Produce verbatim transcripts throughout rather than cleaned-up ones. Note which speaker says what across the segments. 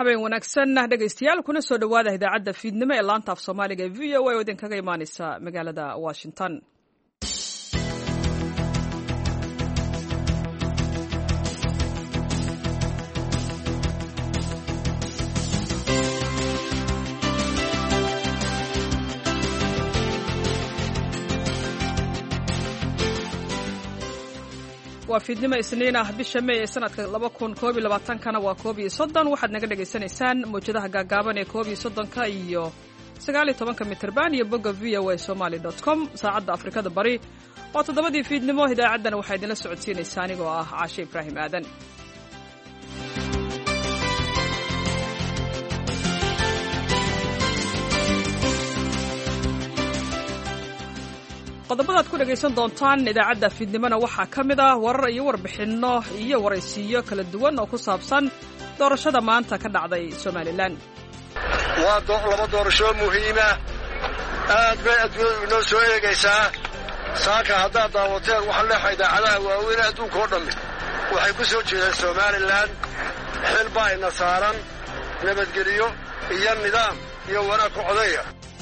Speaker 1: habeen wanaagsan dhegaystayaal kuna soo dhawaada idaacadda fiidnimo ee laanta af Soomaaliga ee V O A oo idin kaga imaanaysa magaalada Washington. waa fiidnimo isniin ah bisha May ee sanadka laba kun koob iyo labaatan kana waa koob iyo soddon waxaad naga dhageysanaysaan muujadaha gaagaaban ee koob iyo soddon ka iyo sagaal iyo toban mitirban iyo bogga v o a somali dot com saacadda Afrikada Bari waa toddobadii fiidnimo idaacaddana waxaa idinla socodsiinaysaa anigoo ah Caashe Ibraahim Aadan. qodobadaad ku dhagaysan doontaan idaacadda fiidnimona waxaa ka mid ah warar iyo warbixinno iyo waraysiyo kala duwan oo ku saabsan doorashada maanta ka dhacday Somaliland.
Speaker 2: waa laba doorasho muhiima aad bay adduunyadu inoo soo eegaysaa saaka haddaad daawateen waxa leexa idaacadaha waaweyn adduunka oo dhammi waxay ku soo jeedaan Somaliland xil baa ina saaran nabadgelyo iyo nidaam iyo wanaag ku codeeya.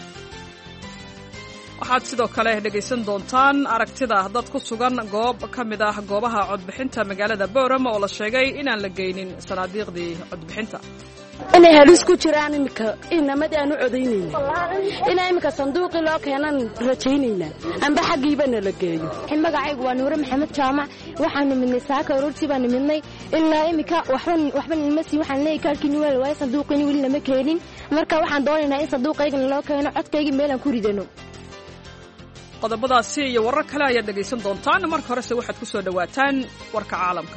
Speaker 1: waxaad sidoo kale dhegaysan doontaan aragtida dad ku sugan goob ka mid ah goobaha codbixinta magaalada Boorama oo la sheegay inaan la geynin sanaadiiqdii codbixinta.
Speaker 3: inay halis ku jiraan imika inamada aanu codaynayna inay imika sanduuqi loo keenan rajaynayna amba xaqiibana la geeyo.
Speaker 4: magacaygu waa Nuure Maxamed Jaamac waxaanu midnay saaka ururtii baan midnay ilaa imika waxban waxban ilmasi waxaan leeyahay kalkiin weel way sanduuqini wili lama keenin marka waxaan doonaynaa in sanduuqayga loo keeno codkayga meel aan ku ridano.
Speaker 1: qodobadaasi iyo warar kale ayaad dhegaysan doontaan marka horese waxaad ku soo dhawaataan warka caalamka.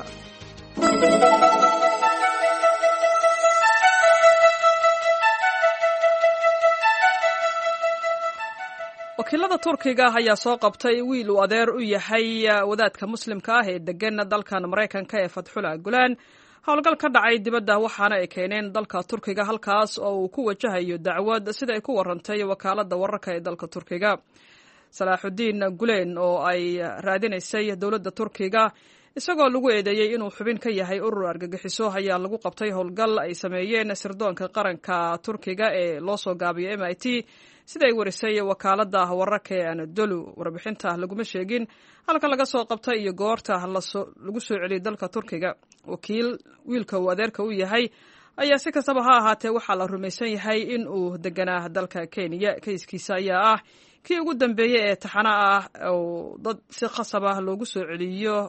Speaker 1: wakiilada Turkiga ayaa soo qabtay wiil uu adeer u yahay wadaadka muslimka ah ee degan dalkan Mareykanka ee Fadhula Gulaan howlgal ka dhacay dibadda waxaana ay keeneen dalka Turkiga halkaas oo uu ku wajahayo dacwad sida ay ku warantay wakaaladda wararka ee dalka Turkiga. Salaaxudiin Gulen oo ay raadinaysay dawladda Turkiga isagoo lagu eedeeyay inuu xubin ka yahay urur argagixiso ayaa lagu qabtay howlgal ay sameeyeen sirdoonka qaranka Turkiga ee loo soo gaabiyo M I T siday warisay wakaaladda wararka ee Anadolu. warbixinta laguma sheegin halka laga soo qabtay iyo goorta lagu soo celiyay dalka Turkiga. wakiil wiilka uu adeerka u yahay ayaa si kastaba ha ahaatee waxaa la rumaysan yahay in uu deganaa dalka Kenya. kayskiisa ayaa ah kii ugu dambeeyay ee taxana ah oo dad si khasab ah loogu soo celiyo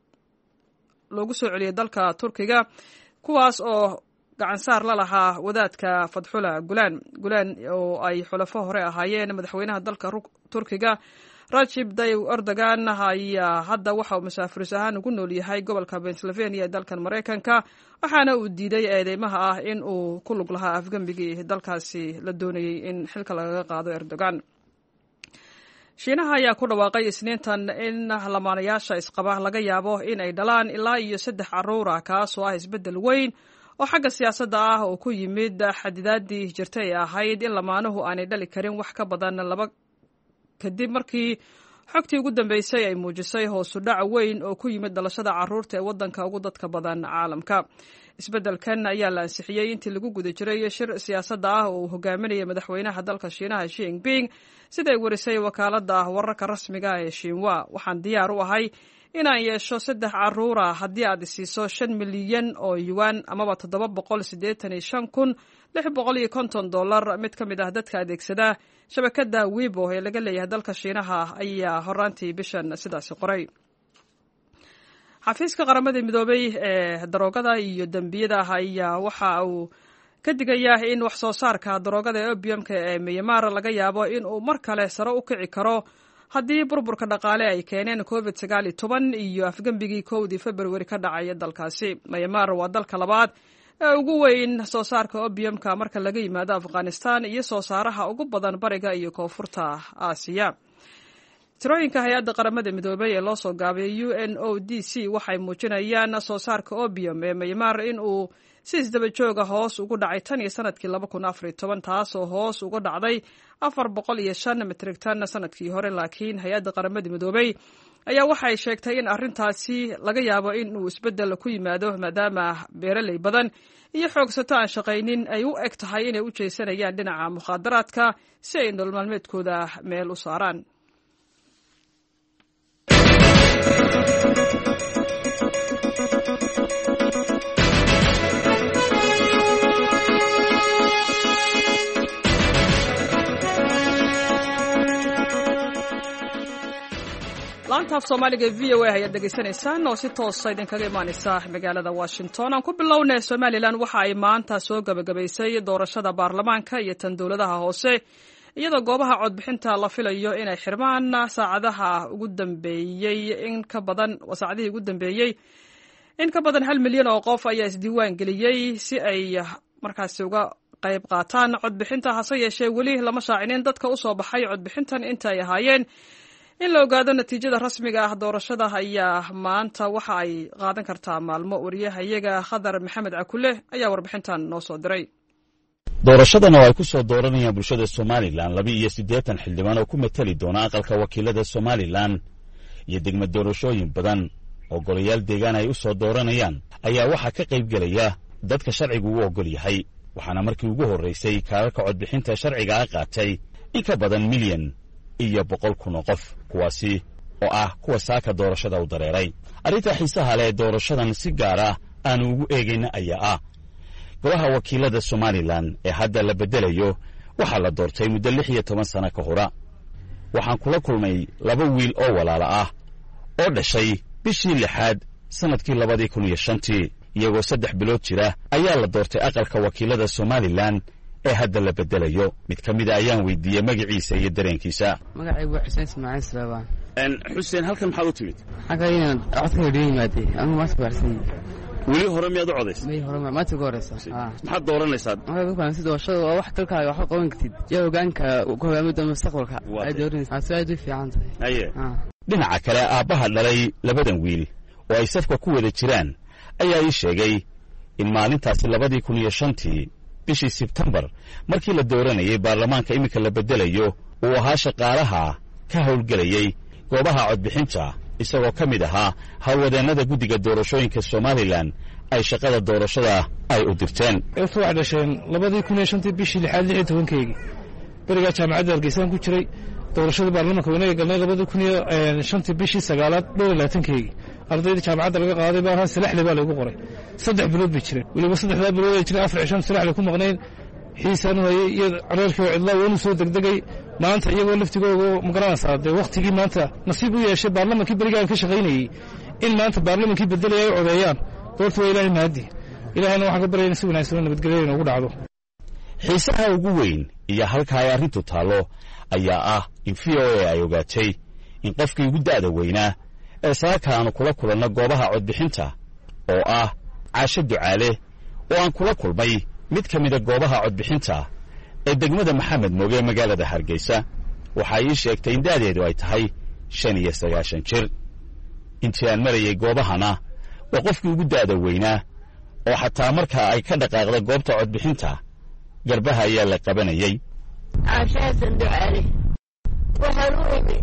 Speaker 1: loogu soo celiyay dalka Turkiga kuwaas oo gacan saar la lahaa wadaadka Fadhula Gulaan Gulaan oo ay xulafo hore ahaayeen madaxweynaha dalka Turkiga Recep Tayyip Erdogan ayaa hadda waxa uu masaafiris ahaan ugu nool yahay gobolka Pennsylvania ee dalkan Mareykanka waxaana uu diiday eedeymaha ah in uu ku lug lahaa afgambigii dalkaasi la doonayay in xilka laga qaado Erdogan. Shiinaha ayaa ku dhawaaqay isniintan in lamaanayaasha isqaba laga yaabo in ay dhalaan ilaa iyo saddex carruur ah kaasoo ah isbeddel weyn oo xagga siyaasadda ah oo ku yimid xadidaadii jirtay ee ahayd in lamaanuhu aanay dhali karin wax ka badan laba kadib markii xogtii ugu dambeysay ay muujisay hoosu dhac weyn oo ku yimid dhalashada carruurta ee waddanka ugu dadka badan caalamka. isbeddelkan ayaa la ansixiyey intii lagu guda jiray shir siyaasadda ah oo uu hogaaminayay madaxweynaha dalka Shiinaha Xi Jinping siday warisay wakaaladda wararka rasmiga ee Xinhua. waxaan diyaar u ahay inaan yeesho saddex carruur ah haddii aad isiiso shan milyan oo yuan amaba toddoba boqol siddeetan iyo shan kun lix boqol iyo konton dollar. mid ka mid ah dadka adeegsada shabakadda Weibo ee laga leeyahay dalka Shiinaha ayaa horaantii bishan sidaasi qoray. xafiiska qaramada midoobay ee daroogada iyo dambiyada ayaa waxa uu ka digayaa in wax soo saarka daroogada ee opiumka ee Myanmar laga yaabo in uu mar kale sare u kici karo haddii burburka dhaqaale ay keeneen covid sagaal iyo toban iyo afgambigii kowdii February ka dhacay dalkaasi. Myanmar waa dalka labaad ee ugu weyn soo saarka opiumka marka laga yimaado Afghanistan iyo soo saaraha ugu badan bariga iyo koonfurta Aasiya. tirooyinka hay-adda qaramada midoobay ee loo soo gaabiyay u n o d c waxay muujinayaan soo saarka obium ee Myanmar in uu si isdaba jooga hoos ugu dhacay tan iyo sanadkii laba kun afar iyo toban taasoo hoos uga dhacday afar boqol iyo shan metrik tan sanadkii hore laakiin hay-adda qaramada midoobay ayaa waxay sheegtay in arrintaasi laga yaabo in uu isbeddel ku yimaado maadaama beeraley badan iyo xoogsato aan shaqaynin ay u eg tahay inay u jeesanayaan dhinaca mukhaadaraadka si ay nolol maalmeedkooda meel u saaraan. laanta af Soomaaliga V O A ayaad degeysanaysaan oo si toos ah idinkaga imaanaysa magaalada Washington. aan ku bilownay Somaliland waxa ay maanta soo gabagabaysay doorashada baarlamaanka iyo tan dowladaha hoose iyadoo goobaha codbixinta la filayo inay xirmaan saacadaha ugu dambeeyay in ka badan saacadihii ugu dambeeyay in ka badan hal milyan oo qof ayaa isdiiwaan geliyay si ay markaasi uga qayb qaataan codbixinta hase yeeshee weli lama shaacinin dadka u soo baxay codbixintan inta ay ahaayeen in la ogaado natiijada rasmiga ah. doorashada ayaa maanta waxa ay qaadan kartaa maalmo. wariyahayaga Khadar Maxamed Cakule ayaa warbixintan noo soo diray.
Speaker 5: doorashadana ay ku soo dooranayaan bulshada Somaliland laba iyo siddeetan xildhibaan oo ku matali doona aqalka wakiilada Somaliland iyo degmad doorashooyin badan oo golayaal deegaan ay u soo dooranayaan ayaa waxa ka qayb galaya dadka sharcigu u ogol yahay waxaana markii ugu horeysay kaararka codbixinta sharciga ah qaatay in ka badan milyan iyo boqol kun oo qof kuwaasi oo ah kuwa saaka doorashada u dareeray. arrinta xiisaha leh doorashadan si gaar ah aanu ugu eegayna ayaa ah golaha wakiilada Somaliland ee hadda la bedelayo waxaa la doortay muddo lix iyo toban sano ka hor. waxaan kula kulmay laba wiil oo walaala ah oo dhashay bishii lixaad sanadkii labadii kun iyo shantii iyagoo saddex bilood jira ayaa la doortay aqalka wakiilada Somaliland ee hadda la bedelayo. mid ka mid ah ayaan weydiiyey magaciisa iyo dareenkiisa.
Speaker 6: magacaygu waa Xuseen Ismaaciil Salaabaan.
Speaker 5: en Xuseen halkan maxaad u timid?
Speaker 6: xagga inaan codka dhiimaatay anigu maas baarsan.
Speaker 5: weli hore miyaad u codaysay?
Speaker 6: may hore ma ugu horeysa.
Speaker 5: ah maxaad dooranaysaa?
Speaker 6: waxaan ku fahamsan doorashada waa wax dalkaaga wax qaban kartid iyo hoggaanka ku hogaamida mustaqbalka ay dooranaysaa aad u fiican tahay.
Speaker 5: aye dhinaca kale aabbaha dhalay labadan wiil oo ay safka ku wada jiraan ayaa ii sheegay in maalintaasi labadii kun iyo shantii bishii Sebtembar markii la dooranayay baarlamaanka iminka la bedelayo uu ahaa shaqaalaha ka howlgelayay goobaha codbixinta isagoo ka mid ahaa hawlwadeennada guddiga doorashooyinka Somaliland ay shaqada doorashada ay u dirteen.
Speaker 7: eefu wax dhasheen labadii kun iyo shantii bishii lixaad lix iyo tobankeegi bariga jaamacadda Hargeysa ku jiray doorashada baarlamaanka wanaag galnay labadii kun iyo shantii bishii sagaalaad dhowr iyo labaatankeegi ardayda jaamacadda laga qaaday baa hal salaxle baa lagu qoray saddex bilood bay jireen waliba saddexda bilood ay jireen afar cishan salaxle ku maqneen xiisaan hayay iyo caraarkii cidlaa wuu soo degdegay maanta iyagoo laftigooda magaranaysa de waqtigii maanta nasiib u yeeshay baarlamaankii bariga ka shaqaynayay in maanta baarlamaankii bedelay ay codeeyaan doortu waa ilaahay mahadi ilaahayna waxaan ka baryaynaa si wanaagsan nabadgelyo inuu dhacdo.
Speaker 5: xiisaha ugu weyn iyo halka ay arrintu taalo ayaa ah in V O A ay ogaatay in qofkii ugu da'da weynaa ee saaka aanu kula kulanno goobaha codbixinta oo ah Caasho Ducaale oo aan kula kulmay mid ka mid ah goobaha codbixinta ee degmada Maxamed Mooge magaalada Hargeysa waxa ay sheegtay in da'deedu ay tahay shan iyo sagaashan jir. intii aan marayay goobahana waa qofkii ugu da'da weynaa oo xataa marka ay ka dhaqaaqda goobta codbixinta garbaha ayaa la qabanayay.
Speaker 8: Caasho Ducaale waxaan u imi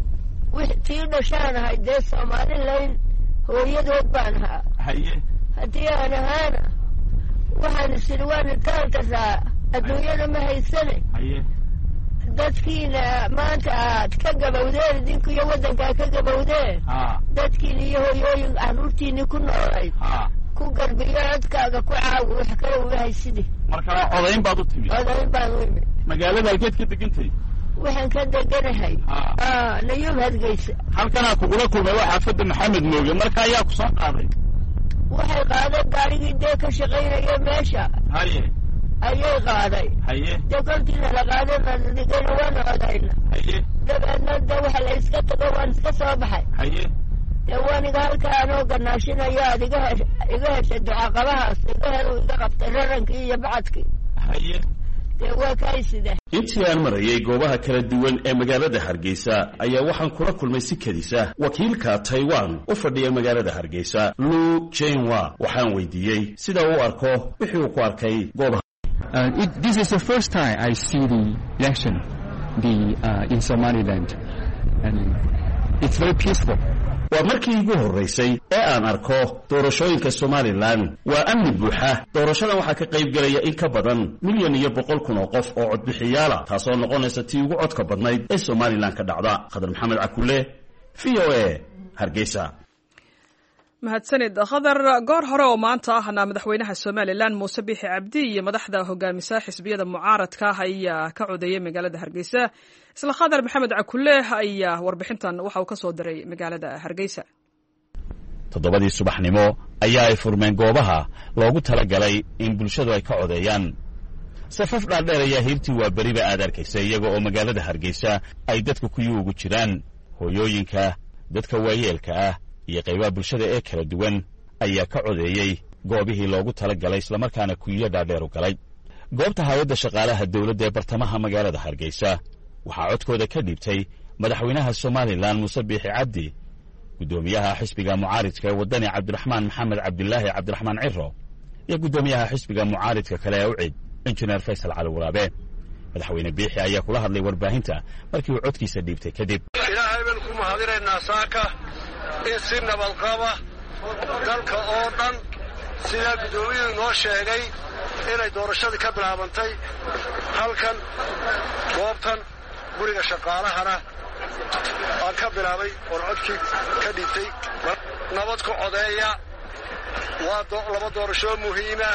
Speaker 8: wixii dhashaan ahay dee Somaliland hooyadood baan ahaa. haye haddii aan ahaana waxaan isiri waan intaan karaa adduunyada ma haysane. haye dadkiina maanta aad ka gabowdeen idinku iyo waddankaa ka gabowdeen dadkiina iyo hooyooyin carruurtiinii ku noolayd ku garbiyo codkaaga ku caawi wax kale uga haysidi. marka codayn baad u timid? codayn baan u imi. magaalada halkeed ka degantay? waxaan ka deganahay Nayuub Hargeysa. halkanaa kugula kulmay waa xaafadda Maxamed Mooge marka ayaa ku soo qaaday? waxay qaaday gaarigii dee ka shaqaynaya meesha. haye ayay qaaday. haye dee kolkiina la qaaday nadigana waana codayna. haye dabeedna de waxa la iska tago waan iska soo baxay. haye dee waaniga halka anoo ganaashinaya aad iga iga heshay ducaqabahaas iga helo iga qabtay rarankii iyo bacadkii. haye dee waa kaysida
Speaker 5: intii aan marayay goobaha kala duwan ee magaalada Hargeysa ayaa waxaan kula kulmay si kadisa wakiilka Taiwan u fadhiya magaalada Hargeysa Lu Jianhua waxaan weydiiyay sida uu arko wixii uu ku arkay goobaha.
Speaker 9: Uh, it, this is the first time I see the election the, uh, in Somaliland, and it's very peaceful.
Speaker 5: waa markii ugu horeysay ee aan arko doorashooyinka Somaliland. waa amni buuxa. doorashadan waxaa ka qayb galaya in ka badan milyan iyo boqol kun oo qof oo codbixiyaala taasoo noqonaysa tii ugu codka badnayd ee Somaliland ka dhacda. Khadar Maxamed Cakule, V O A, Hargeysa.
Speaker 1: mahadsanid khadar. goor hore oo maanta ahna madaxweynaha Somaliland Muuse Biixi Cabdi iyo madaxda hogaamisa xisbiyada mucaaradka ayaa ka codeeyay magaalada Hargeysa. isla khadar Maxamed Cakule ayaa warbixintan waxa uu ka soo diray magaalada Hargeysa.
Speaker 5: toddobadii subaxnimo ayaa ay furmeen goobaha loogu talagalay in bulshadu ay ka codeeyaan. safaf dhaadheer ayaa hiirtii waa beriba aad arkaysa iyaga oo magaalada Hargeysa ay dadku ku yuugu jiraan. hooyooyinka, dadka waayeelka ah iyo qaybaha bulshada ee kala duwan ayaa ka codeeyay goobihii loogu talagalay isla markaana kuyiyo dhaadheer u galay. goobta hay'adda shaqaalaha dawladda ee bartamaha magaalada Hargeysa waxaa codkooda ka dhiibtay madaxweynaha Somaliland Muuse Biixi Cabdi, gudoomiyaha xisbiga mucaaridka ee wadani Cabdiraxmaan Maxamed Cabdilaahi Cabdiraxmaan Ciro iyo gudoomiyaha xisbiga mucaaridka kale ee Ucid Injineer Faysal Cali Waraabe. madaxweyne Biixi ayaa kula hadlay warbaahinta markii uu codkiisa dhiibtay kadib.
Speaker 2: ilaahay baan ku mahadinaynaa saaka in si nabad qaba dalka oo dhan sida gudoomiyuhu noo sheegay inay doorashadii ka bilaabantay halkan goobtan guriga shaqaalahana aan ka bilaabay oo codkii ka dhiibtay. nabad ku codeeya. waa laba doorasho muhiima.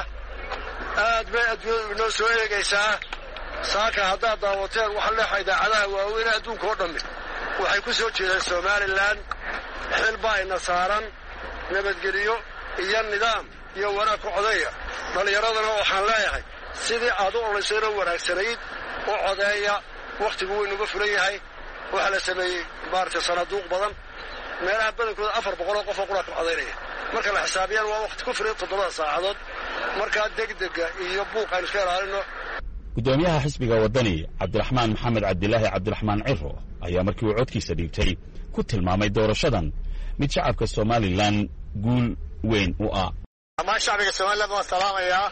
Speaker 2: aad bay adduunyadu inoo soo eegaysaa. saaka haddaad daawateen waxa leexa idaacadaha waaweyn adduunka oo dhammi waxay ku soo jeedeen Somaliland. xil baa ina saaran nabadgeliyo iyo nidaam iyo wanaag ku codeeya. dhalinyaradana waxaan leeyahay sidii aad u olaysayna wanaagsanayd u codeeya. wakhtigu wuu inuga fulan yahay. waxaa la sameeyey maaragtay sanaaduuq badan meelaha badankooda afar boqol oo qof oo qura ka codaynaya. marka la xisaabiyaan waa wakhti ku filan toddobada saacadood. markaa degdega iyo buuq aynu iska ilaalino.
Speaker 5: gudoomiyaha xisbiga wadani Cabdiraxmaan Maxamed Cabdilaahi Cabdiraxmaan Ciro ayaa markii uu codkiisa dhiibtay ku tilmaamay doorashadan mid shacabka Somaliland guul weyn u ah.
Speaker 2: ama shacabka Somaliland waa salaamayaa.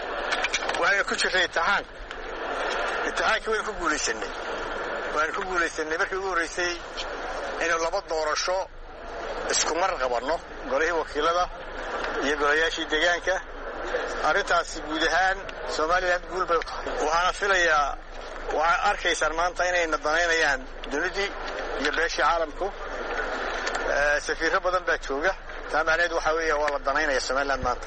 Speaker 2: waxay ku jirtay imtixaan. imtixaankii way ku guulaysanay. waan ku guulaysanay markii ugu horeysay in laba doorasho isku mar qabanno golihii wakiilada iyo golayaashii deegaanka. arrintaasi guud ahaan Somaliland guul bay u tahay. waxaana filayaa waxaa arkaysaan maanta inay nadaynayaan dunidii iyo beeshii caalamku. safiirro badan baa jooga. taa macnaheedu waxaa weeye waa la danaynaya Somaliland maanta.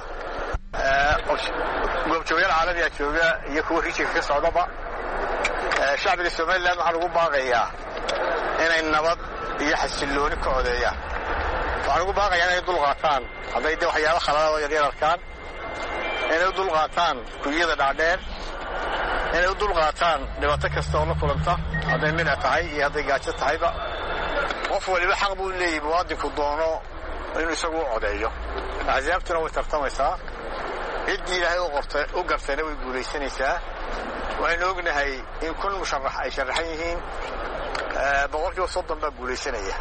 Speaker 2: goobjoogayaal caalamiga jooga iyo kuwa rijiga ka socdaba. shacbiga Somaliland waxaa lagu baaqayaa inay nabad iyo xasilooni ka codeeyaan. waxaa lagu baaqayaa inay dul qaataan hadday de waxyaabo khaladaad oo yaryar arkaan. inay u dul qaataan kuyada dhaadheer. inay u dul qaataan dhibaato kasta oo la kulanta hadday midna tahay iyo hadday gaajo tahayba. qof waliba xaq buu leeyahay muwaadinku doono inuu isagu u codeeyo. axsaabtuna way tartamaysaa. ciddii ilaahay u qortay u gartayna way guulaysanaysaa. waxaynu ognahay in kun musharax ay sharaxan yihiin. boqolkiiba soddon baa guulaysanaya.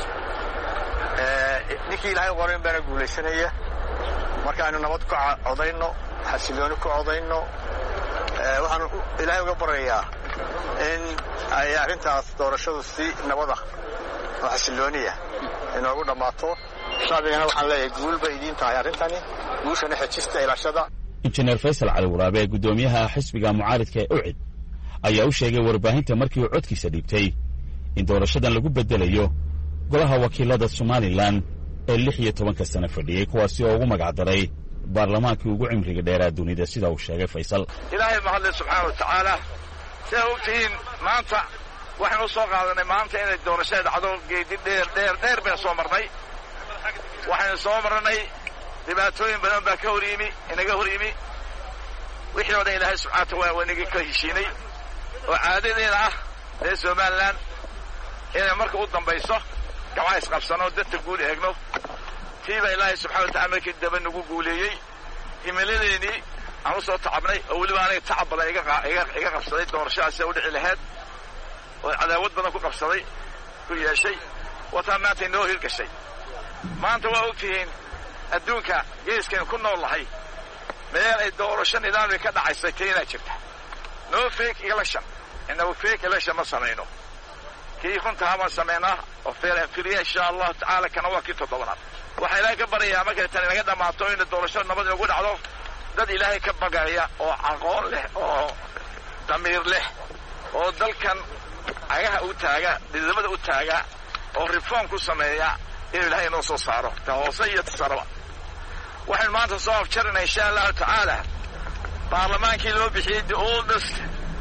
Speaker 2: ninkii ilaahay qorayn baana guulaysanaya. marka aynu nabad ku codayno, xasilooni ku codayno. waxaan ilaahay uga baryayaa in ay arrintaas doorashadu si nabada oo xasilooniya inoogu dhammaato. shacbigana waxaan leeyahay guul bay idiin tahay arrintani. guushana xejista ilaashada.
Speaker 5: Injineer Faysal Cali Waraabe, gudoomiyaha xisbiga mucaaridka ee Ucid, ayaa u sheegay warbaahinta markii uu codkiisa dhiibtay in doorashadan lagu bedelayo golaha wakiilada Somaliland ee lix iyo tobanka sano fadhiyay kuwaasi oo ugu magac daray baarlamaankii ugu cimriga dheeraa dunida sida uu sheegay Faysal.
Speaker 10: ilaahay mahadle subxaanahu wa tacaala. sidaa ogtihiin maanta waxaan u soo qaadanay maanta inay doorashada dhacdo geedi dheer dheer dheer baan soo marnay. waxaynu soo marnay dhibaatooyin badan baa ka hor yimi inaga hor yimi. wixii oo dhan ilaahay subxaanahu wa tacaala waa inaga ka heshiinay oo caadadeena ah ee Somaliland inay marka u dambayso gacmaha isqabsano dadka guul eegno. tiiba ilaahay subxaanahu wa tacaala markii daba nagu guuleeyey himiladeennii aan u soo tacabnay oo weliba aniga tacab badan iga qabsaday doorashadaasi u dhici lahayd oo cadaawad badan ku qabsaday ku yeeshay wataa maanta inoo hirgashay maanta waa ogtihiin adduunka geeskan ku nool lahay meel ay doorasho nidaamka ka dhacaysay keenaa jirta no fake election innagu fake election ma samayno kii runtaa ma samaynaa oo fair and free insha Allah ta'ala kana waa kii toddobaad waxa ilaahay ka barayaa markay tan laga dhamaato in doorasho nabad ugu dhacdo dad ilaahay ka bagaya oo aqoon leh oo damiir leh oo dalkan ayaha u taaga didamada u taaga oo reform ku sameeya in ilaahay noo soo saaro tahoose iyo tasarrufa waxaan maanta soo afjarnay insha Allah ta'ala baarlamaankii loo bixiyay the oldest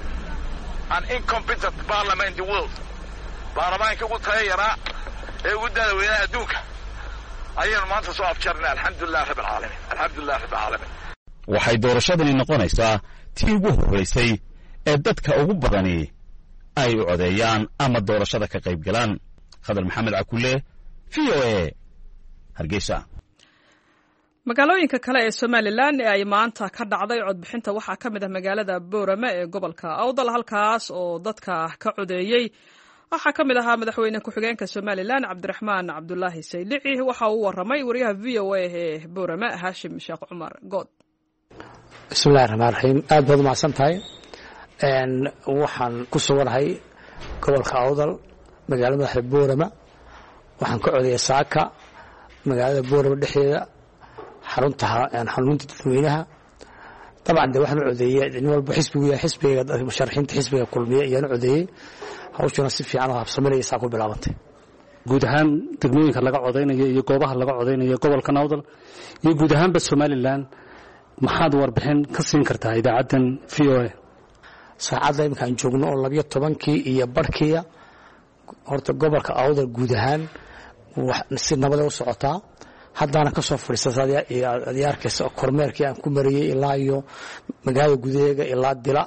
Speaker 10: and incompetent parliament in the world baarlamaanka ugu tayara ee ugu dadweynaha adduunka ayaan maanta soo afjarnay alxamdulillaah rabbil caalamiin alxamdulillaah rabbil caalamiin
Speaker 5: waxay doorashadani noqonaysaa tii ugu horeysay ee dadka ugu badani ay u codeeyaan ama doorashada ka qayb galaan khadar maxamed cakulle v o a hargeysa
Speaker 1: magaalooyinka kale ee Somaliland ee ay maanta ka dhacday codbixinta waxaa ka mid ah magaalada Boorama ee gobolka Awdal halkaas oo dadka ka codeeyay waxaa ka mid ahaa madaxweyne ku-xigeenka Somaliland Cabdiraxmaan Cabdullaahi Saylici waxa uu waramay wariyaha V O A ee Boorama Hashim Sheekh Cumar Good
Speaker 11: bismillaahir rahmaanir rahiim aad baad mahadsantahay een waxaan ku suganahay gobolka Awdal magaalada madaxda Boorama waxaan ka codeeyay saaka magaalada Boorama dhexdeeda xarunta aan xarunta dadweynaha طبعا ده waxaan codeeyay in walba xisbiga xisbiga musharaxiinta xisbiga kulmiye ayaan codeeyay hawshana si fiican oo habsameeyay ku bilaabantay
Speaker 12: guud ahaan degmooyinka laga codeynayo iyo goobaha laga codeynayo gobolka Awdal iyo guud ahaan Somaliland maxaad warbixin ka siin kartaa idaacadan V O A saacada imkaan joogno oo laba iyo tobankii iyo barkiya horta gobolka Awdal guud ahaan wax si nabad u socotaa haddana ka soo fariisaday diyaarkiisa kormeerkii aan ku mariyay ilaa iyo magaalada gudaheega ilaa dila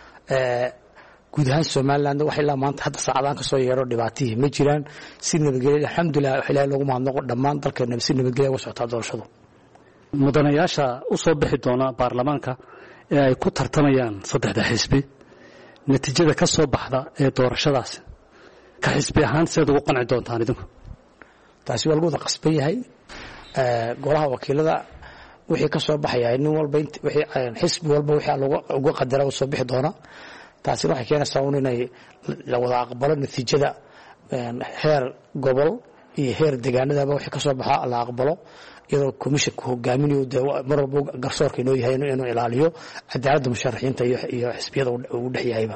Speaker 12: ee guud ahaan Somaliland waxa ilaa maanta hadda saacadaan ka soo yeero dhibaatooyin ma jiraan si nabadgelyo alxamdulillah ilaahay lagu mahadnaqo dhammaan dalkeena si nabadgelyo u socotaa doorashadu mudanayaasha u soo bixi doona baarlamaanka ee ay ku tartamayaan saddexda xisbi natiijada ka soo baxda ee doorashadaas ka xisbi ahaan sida ugu qanci doontaan idinku taasi waa lagu qasban yahay ee golaha wakiilada wixii ka soo baxaya in walba wixii xisbi walba wixii lagu ugu qadara oo soo bixi doona taasi waxay keenaysaa inay la wada aqbalo natiijada heer gobol iyo heer deegaanadaba wixii ka soo baxa la aqbalo iyadoo komishanku hogaaminayo mar walba garsoorka inuu yahay inuu ilaaliyo cadaaladda musharaxiinta iyo xisbiyada uu dhaxyahayba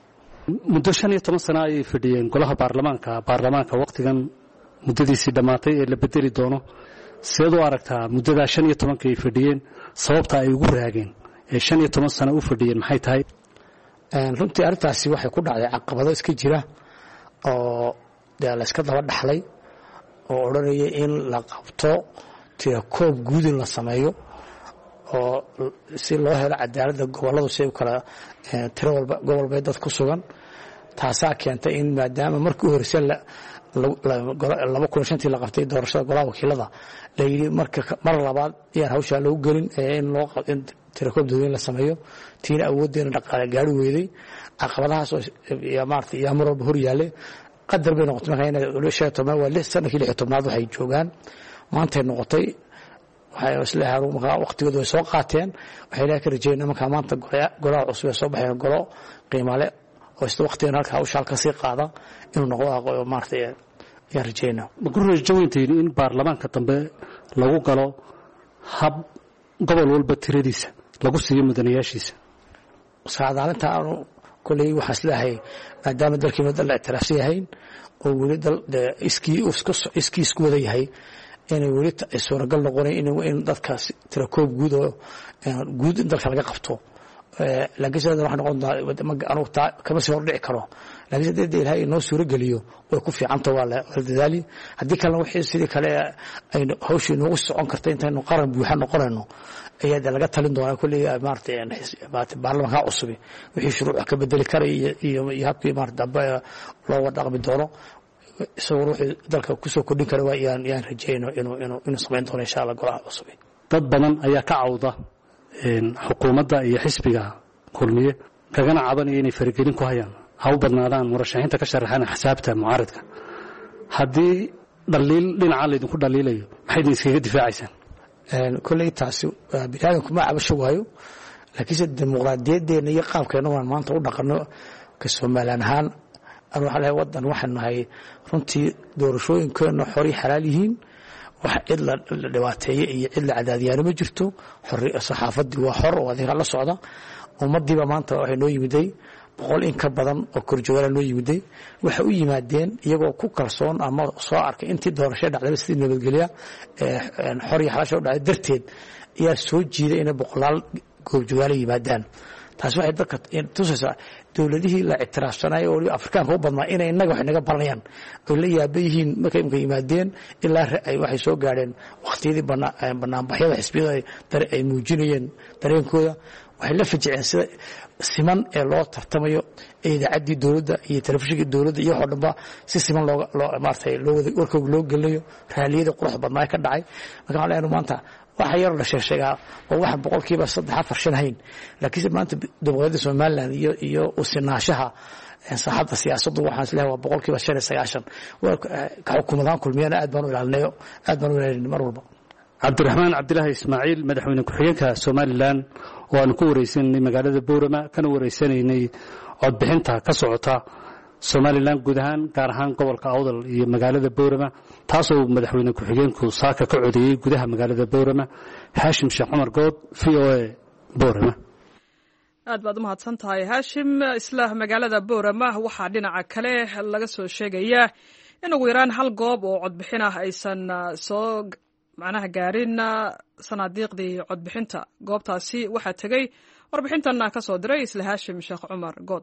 Speaker 12: muddo shan iyo toban sano ay fadhiyeen golaha baarlamaanka baarlamaanka waqtigan muddadiisii dhamaatay ee la bedeli doono sidoo aragtaa muddada shan iyo toban kay fadhiyeen sababta ay ugu raageen ee shan iyo toban sano u fadhiyeen maxay tahay een runtii arrintaasi waxay ku dhacday caqabado iska jira oo la iska daba dhaxlay oo oranaya in la qabto tira koob guud in la sameeyo oo si loo helo cadaaladda gobolada si kala tiro walba gobol bay dad ku sugan taasaa keentay in maadaama markii horeysay laba kun iyo shantii la qabtay doorashada golaha wakiilada la yiri marka mar labaad ayaan hawsha lagu gelin in loo in tiro koob dadweyne la sameeyo tiina awoodeena dhaqaale gaari weeday caqabadahaas iyo maartay iyo mar walba hor yaale qadar bay noqotay marka inay shan iyo toban waa lix sanadkii lix iyo tobnaad waxay joogaan maanta noqotay waxay isla haruun waqtigooda way soo qaateen waxay ilaa ka rajeynaa marka maanta golaha cusub ee soo baxay golo qiimo leh oo isla waqtigan halka hawsha ka sii qaada inuu noqdo maartay yaa rajeynaa ma ku rajaynteen in baarlamaanka dambe lagu galo hab gobol walba tiradiisa lagu siiyo mudanayaashiisa saadaalinta aanu kulay waxa islaahay maadaama dalkii madal la ictiraafsan yahay oo wali dal iskii iskii isku wada yahay inay wali suuragal noqonay in dadkaas tira koob guud oo guud dalka laga qabto laakiin sidoo waxa noqon doonta kama soo dhici karo laakiin sidoo ilaahay inoo suura galiyo way ku fiicanta waa la dadaali hadii kale wixii sidii kale ay hawshii noogu socon kartay intaanu qaran buuxa noqonayno ayaa laga talin doonaa kulli maartay baarlamaanka cusub wixii shuruuc ka bedeli karay iyo habkii maartay loo wada dhaqmi doono isagoo wixii dalka ku soo kordhin kara waa yaan yaan rajayno inuu inuu inuu sameyn doono insha Allah golaha cusub dad badan ayaa ka cawda xukuumadda iyo xisbiga kulmiye kagana cabanaya inay faragelin ku hayaan ha u badnaadaan murashaxiinta ka sharaxaan xisaabta mucaaradka haddii dhaliil dhinaca laydinku dhaliilayo maxay idin iskaga difaacaysaan
Speaker 11: kolley taasi biniaadamku ma cabasho waayo laakiinse dimuqraadiyaddeenna iyo qaabkeenna waan maanta u dhaqanno ka Soomaaliland ahaan aan waxa lahay wadan waxaan nahay runtii doorashooyinkeena xori xalaal yihiin wax cid la dhawaateeyay iyo cid la cadaadiyaan ma jirto xorri saxaafadii waa xor oo adiga la socda ummadiiba maanta waxay noo yimiday boqol in ka badan oo korjoogala noo yimiday waxa u yimaadeen iyagoo ku kalsoon ama soo arkay intii doorashada dhacday sidii nabadgelya ee xor iyo xalaal dhacday darteed ayaa soo jiiday in boqolaal korjoogala yimaadaan taas waxay dadka tusaysaa dawladihii la ictiraafsanay oo Afrikaanka u badnaa inay inaga wax naga baranayaan oo la yaabayeen markay imka yimaadeen ilaa ay waxay soo gaareen waqtiyadii banaanbaxyada xisbiyada ay muujinayeen dareenkooda waxay la fajiceen sida siman ee loo tartamayo idaacadii dawladda iyo telefishinka dawladda iyo waxba si siman loo loo maartay loo wada warkooda loo gelayo raaliyada qurux badnaa ka dhacay marka aan leeyahay maanta waxa yar la sheegaa oo wax boqolkiiba saddex afar shan hayn laakiin maanta dowladda Soomaaliland iyo iyo usinaashaha saxada siyaasaddu waxaan isleeyahay waa boqolkiiba shan iyo sagaashan waa ka xukuumadaan kulmiyana aad baan u ilaalinayo aad baan u ilaalinayo mar walba
Speaker 12: Cabdiraxmaan Cabdilaahi Ismaaciil madaxweyne ku-xigeenka Soomaaliland oo aan ku wareysanay magaalada Boorama kana wareysanaynay codbixinta ka socota Soomaaliland guud ahaan gaar ahaan gobolka Awdal iyo magaalada Boorama taasoo madaxweyne ku-xigeenku saaka ka codeeyay gudaha magaalada Boorama Haashim Sheekh Cumar Good V O A Boorama
Speaker 1: aad baad u mahadsan tahay Haashim isla magaalada Boorama waxaa dhinaca kale laga soo sheegayaa in ugu yaraan hal goob oo codbixin ah aysan soo macnaha gaarin sanaadiiqdii codbixinta goobtaasi waxaa tagay warbixintan ka soo diray isla Haashim Sheekh Cumar Good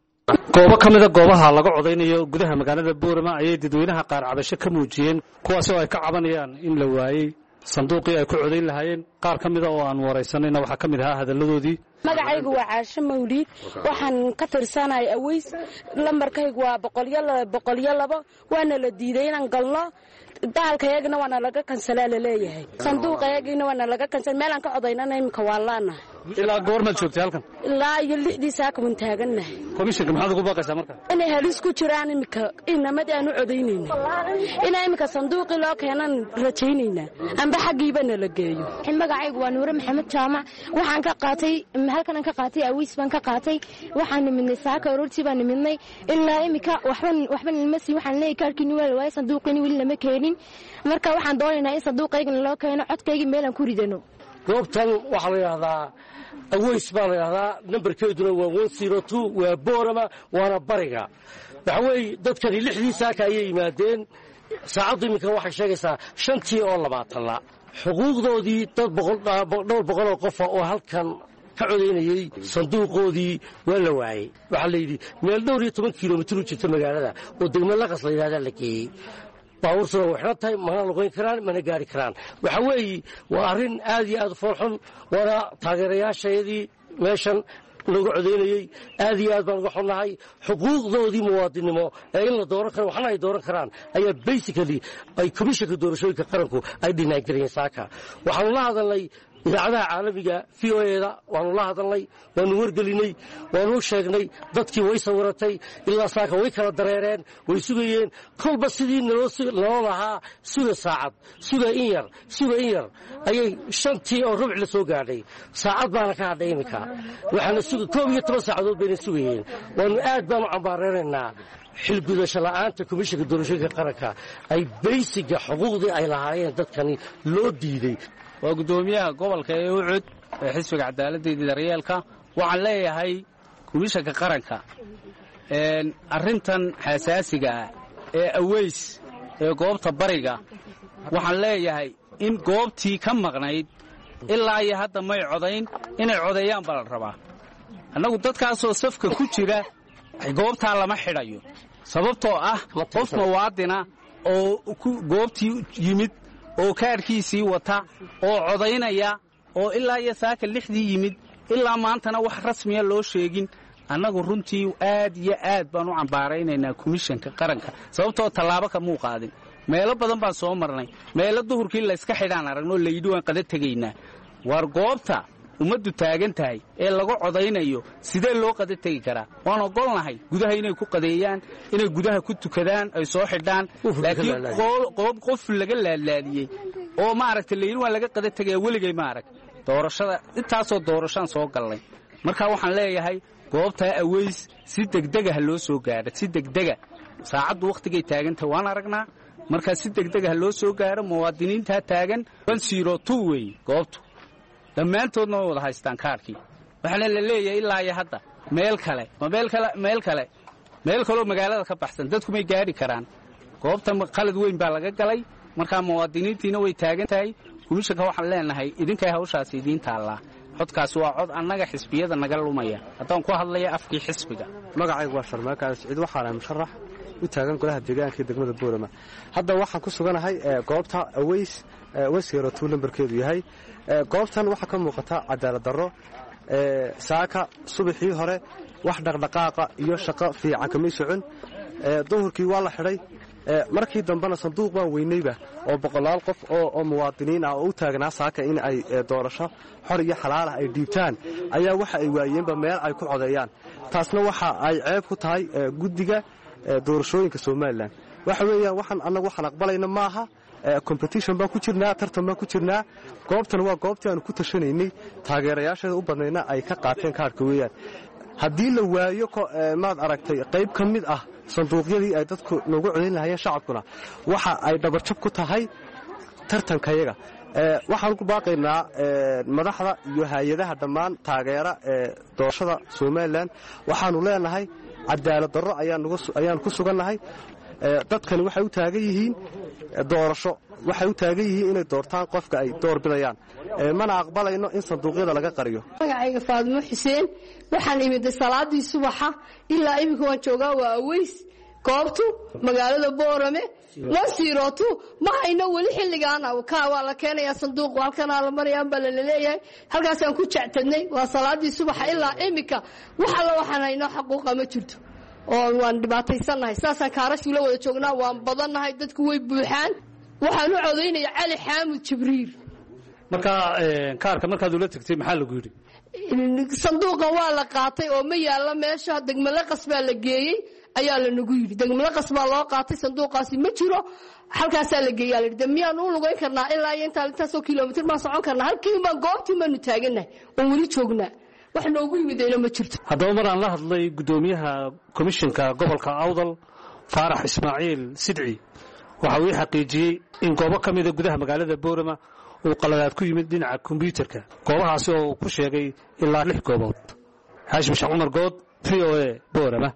Speaker 12: goobo ka mida goobaha laga codeynayo gudaha magaalada Boorama ayay dadweynaha qaar cabasho ka muujiyeen kuwaas oo ay ka cabanayaan in la waayay sanduuqii ay ku codeyn lahaayeen qaar ka mida oo aan wareysanayna waxa ka mid ahaa hadaladoodii
Speaker 3: magacaygu waa Caasho Mawliid waxaan ka tirsanahay Aways lambarkaygu waa boqol iyo labo waana la diiday inaan galno daalkayagna waana laga kansalaa leeyahay sanduuqayagina waana laga kansal meelan ka codeynana imka waa laana
Speaker 12: ilaa goormaad joogtay halkan
Speaker 3: ilaa iyo lixdii saaka waan taaganahay
Speaker 12: komishanka maxaad ugu baaqaysaa marka
Speaker 3: inay halis ku jiraan imka inamada aanu codeynayna inay imka sanduuqi loo keenan rajaynayna amba xaqiibana la geeyo
Speaker 4: magacaygu waa Nuure Maxamed Jaamac waxaan ka qaatay halkan ka qaatay Aways baan ka qaatay waxaan nimidnay saaka ururtii baan nimidnay ilaa imka waxban waxban ilmasi waxaan leeyahay kaarkii weel way sanduuqini wili lama keenin marka waxaan doonaynaa in sanduuqaygan loo keeno codkayga meel aan ku ridano
Speaker 13: goobtan waxa la yiraahdaa Aways baa la yiraahdaa numberkeeduna waa one zero two waa Boorama waana bariga waxa way dadkani lixdii saaka ayay yimaadeen saacadu imika waxay sheegaysaa shantii oo labaatan la xuquuqdoodii dad boqol dhowr boqol oo qof oo halkan ka codeynayay sanduuqoodii waa la waayay waxa la yiri meel dhowr iyo toban kiiloomitir u jirta magaalada oo degmada la qas la yiraahdaa la geeyay baawursada waxna tahay mana luqeyn karaan mana gaari karaan waxa weeye waa arrin aad iyo aad u foolxun waana taageerayaashayadii meeshan lagu codeynayay aad iyo aad baan uga xunnahay xuquuqdoodii muwaadinimo ee in la dooran karo waxna ay dooran karaan ayaa basically ay komishanka doorashooyinka qaranku ay dhinaangeliyeen saaka waxaanu la hadalnay idaacadaha caalamiga V O A-da waanu la hadalnay waanu wargelinay waanu sheegnay dadkii way sawiratay ilaa saaka way kala dareereen way sugayeen kolba sidii naloo lahaa suga saacad suga in yar suga in yar ayay shantii oo rubuc la soo gaadhay saacad baana ka hadhay imika waxaana suga koob iyo toban saacadood bayna sugayeen waanu aad baanu cambaareeraynaa xilgudasho la'aanta komishanka doorashooyinka qaranka ay baysiga xuquuqdii ay lahaayeen dadkani loo diiday
Speaker 14: waa gudoomiyaha gobolka ee u cud ee xisbiga cadaaladda iyo daryeelka waxaan leeyahay komishanka qaranka een arrintan xasaasiga ah ee Aways ee goobta bariga waxaan leeyahay in goobtii ka maqnayd ilaa iyo hadda may codayn inay codeeyaan bal rabaa annagu dadkaasoo safka ku jira goobtaa lama xidhayo sababtoo ah qof muwaadina oo goobtii yimid oo kaarkiisii wata oo codaynaya oo ilaa iyo saaka lixdii yimid ilaa maantana wax rasmiya loo sheegin annagu runtii aad iyo aad baan u cambaaraynaynaa komishanka qaranka sababtoo tallaabo ka muu qaadin meelo badan baan soo marnay meelo duhurkii la iska xidhaan aragnoo layidhi waan qada tegaynaa war goobta ummaddu taagan tahay ee lagu codaynayo sidee loo qada tegi karaa waan ogolnahay gudaha inay ku qadeeyaan inay gudaha ku tukadaan ay soo xidhaan laakiin qoob qof laga laalaadiyey oo maaragtay leeyin waa laga qada tagay weligay maarag doorashada intaasoo doorashaan soo galnay marka waxaan leeyahay goobta aweys si degdeg ah loo soo gaaro si degdeg ah saacadu waqtigay taagantahay waan aragnaa marka si degdeg ah loo soo gaaro muwaadiniinta taagan one zero two way goobtu dhammaantoodna way wada haystaan kaarkii waxaana la leeyahay ilaa iyo hadda meel kale meel kale meel kale meel kale magaalada ka baxsan dadku may gaari karaan goobta qalad weyn baa laga galay marka muwaadiniintiina way taagan tahay kumishanka waxaan leenahay idinkay hawshaas idiin taallaa codkaasi waa cod annaga xisbiyada naga lumaya haddaan ku hadlaya afkii xisbiga
Speaker 15: magacaygu waa sharmaaka siciid waxaana musharax u taagan golaha deegaanka ee degmada boorama hadda waxaan ku suganahay goobta aweys wasiiro tuu lambarkeedu yahay goobtan waxaa ka muuqata cadaalad darro saaka subaxii hore wax dhaqdhaqaaqa iyo shaqo fiican kamay socon duhurkii waa la xidhay markii dambena sanduuq baan weynayba oo boqolaal qof oo muwaadiniin ah oo u taagnaa saaka in ay doorasho xor iyo xalaal ah ay dhiibtaan ayaa waxa ay waayeenba meel ay ku codeeyaan taasna waxa ay ceeb ku tahay guddiga doorashooyinka Soomaaliland waxa weeyaan waxaan anagu waxaan aqbalayna maaha competition baan ku jirnaa tartan baan ku jirnaa goobtan waa goobtii aan ku tashanaynay taageerayaasha u badnayna ay ka qaateen kaarka weeyaan haddii la waayo maad aragtay qayb ka mid ah sanduuqyadii ay dadku noogu codayn lahaayeen shacabkuna waxa ay dhabarjab ku tahay tartankayaga waxaan ku baaqaynaa madaxda iyo hay'adaha dhammaan taageera doorashada Soomaaliland waxaanu leenahay cadaalad darro ayaan ku sugannahay dadkani waxay u taagan yihiin doorasho waxay u taagan yihiin inay doortaan qofka ay door bidayaan mana aqbalayno in sanduuqyada laga qariyo
Speaker 8: magacayga Faadimo Xuseen waxaan imid salaadii subaxa ilaa imika waan joogaa waa aweys goobtu magaalada Boorame one zero two ma hayno wali xilligaan ka waa la keenayaa sanduuq halkan la marayaan bal la leeyahay halkaas aan ku jectadnay waa salaadii subaxa ilaa imika waxa la waxanayno xaquuq ma jirto oo waan dhibaataysanahay saasaan kaarashu la wada joognaa waan badannahay dadku way buuxaan waxaan u codeynaya Cali Xaamud Jibriil
Speaker 12: marka kaarka markaad ula tagtay maxaa lagu yiri
Speaker 8: sanduuqa waa la qaatay oo ma yaala meesha degmada qasbaa la geeyay ayaa la nagu yiri degmada qasbaa loo qaatay sanduuqaasi ma jiro halkaas la geeyay la yiri miyaan u lugayn karnaa ilaa inta intaasoo kiiloomitir ma socon karnaa halkii ma goobtii ma nu taaganahay oo wali joognaa wax noogu yimidayna ma jirto
Speaker 12: haddaba maraan la hadlay gudoomiyaha komishanka gobolka Awdal Faarax Ismaaciil Sidci waxa uu xaqiijiyay in goobo kamid ah gudaha magaalada Boorama uu qaladaad ku yimid dhinaca kombiyuutarka goobahaasi oo ku sheegay ilaa lix goobood Haashim Sheekh Umar Good V O A Boorama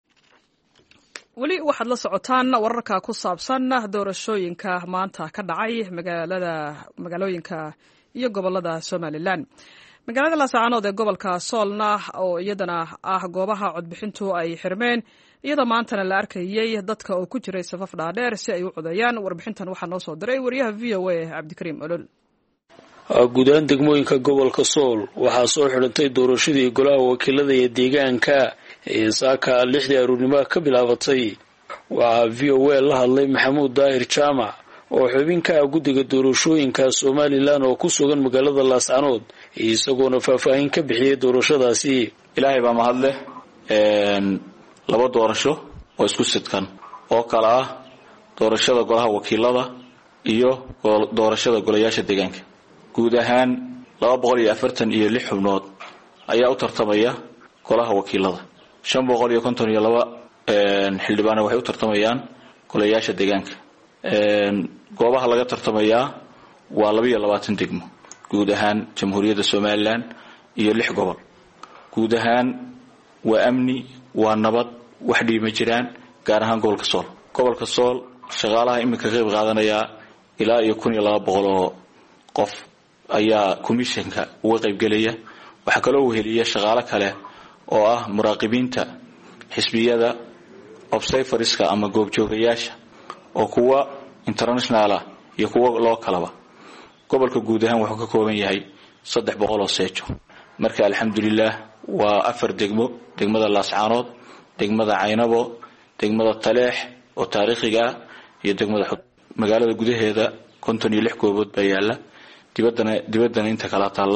Speaker 1: weli waxaad la socotaan wararka ku saabsan doorashooyinka maanta ka dhacay magaalada magaalooyinka iyo gobolada Somaliland magaalada Laascaanood ee gobolka Soolna oo iyadana ah goobaha codbixintu ay xirmeen iyada maantana la arkayay dadka oo ku jiray safaf dhaadheer si ay u codeeyaan warbixintan waxaa noo soo diray wariyaha V O A Cabdikariim Olol
Speaker 16: guud ahaan degmooyinka gobolka Sool waxaa soo xidhantay doorashadii golaha wakiilada ee deegaanka ee saaka lixdii aroornimo ka bilaabatay waxaa V O A la hadlay Maxamuud Daahir Jaamac oo xubinka guddiga doorashooyinka Somaliland oo ku sugan magaalada Laascaanood isagoona faahfaahin ka bixiyay doorashadaasi
Speaker 17: ilaahay baa mahad leh een laba doorasho oo isku sidkan oo kala ah doorashada golaha wakiilada iyo doorashada golayaasha deegaanka guud ahaan laba boqol iyo afartan iyo lix xubnood ayaa u tartamaya golaha wakiilada shan boqol iyo konton iyo laba een xildhibaan waxay u tartamayaan golayaasha deegaanka een goobaha laga tartamaya waa laba iyo labaatan degmo guud ahaan jamhuuriyadda Somaliland iyo lix gobol guud ahaan waa amni waa nabad wax dhiima jiraan gaar ahaan gobolka Sool gobolka Sool shaqaalaha imika qayb qaadanaya ilaa iyo kun iyo laba boqol oo qof ayaa komishanka uga qayb galaya waxa kale oo heliya shaqaale kale oo ah muraaqibiinta xisbiyada observerska ama goobjoogayaasha oo kuwa international ah iyo kuwa localaba gobolka guud ahaan wuxuu ka kooban yahay saddex boqol oo seejo marka alxamdulillah waa afar degmo degmada Laascaanood degmada Caynabo degmada Taleex oo taariikhiga iyo degmada Xud magaalada gudaheeda konton iyo lix goobood baa yaala dibadana dibadana inta kala taala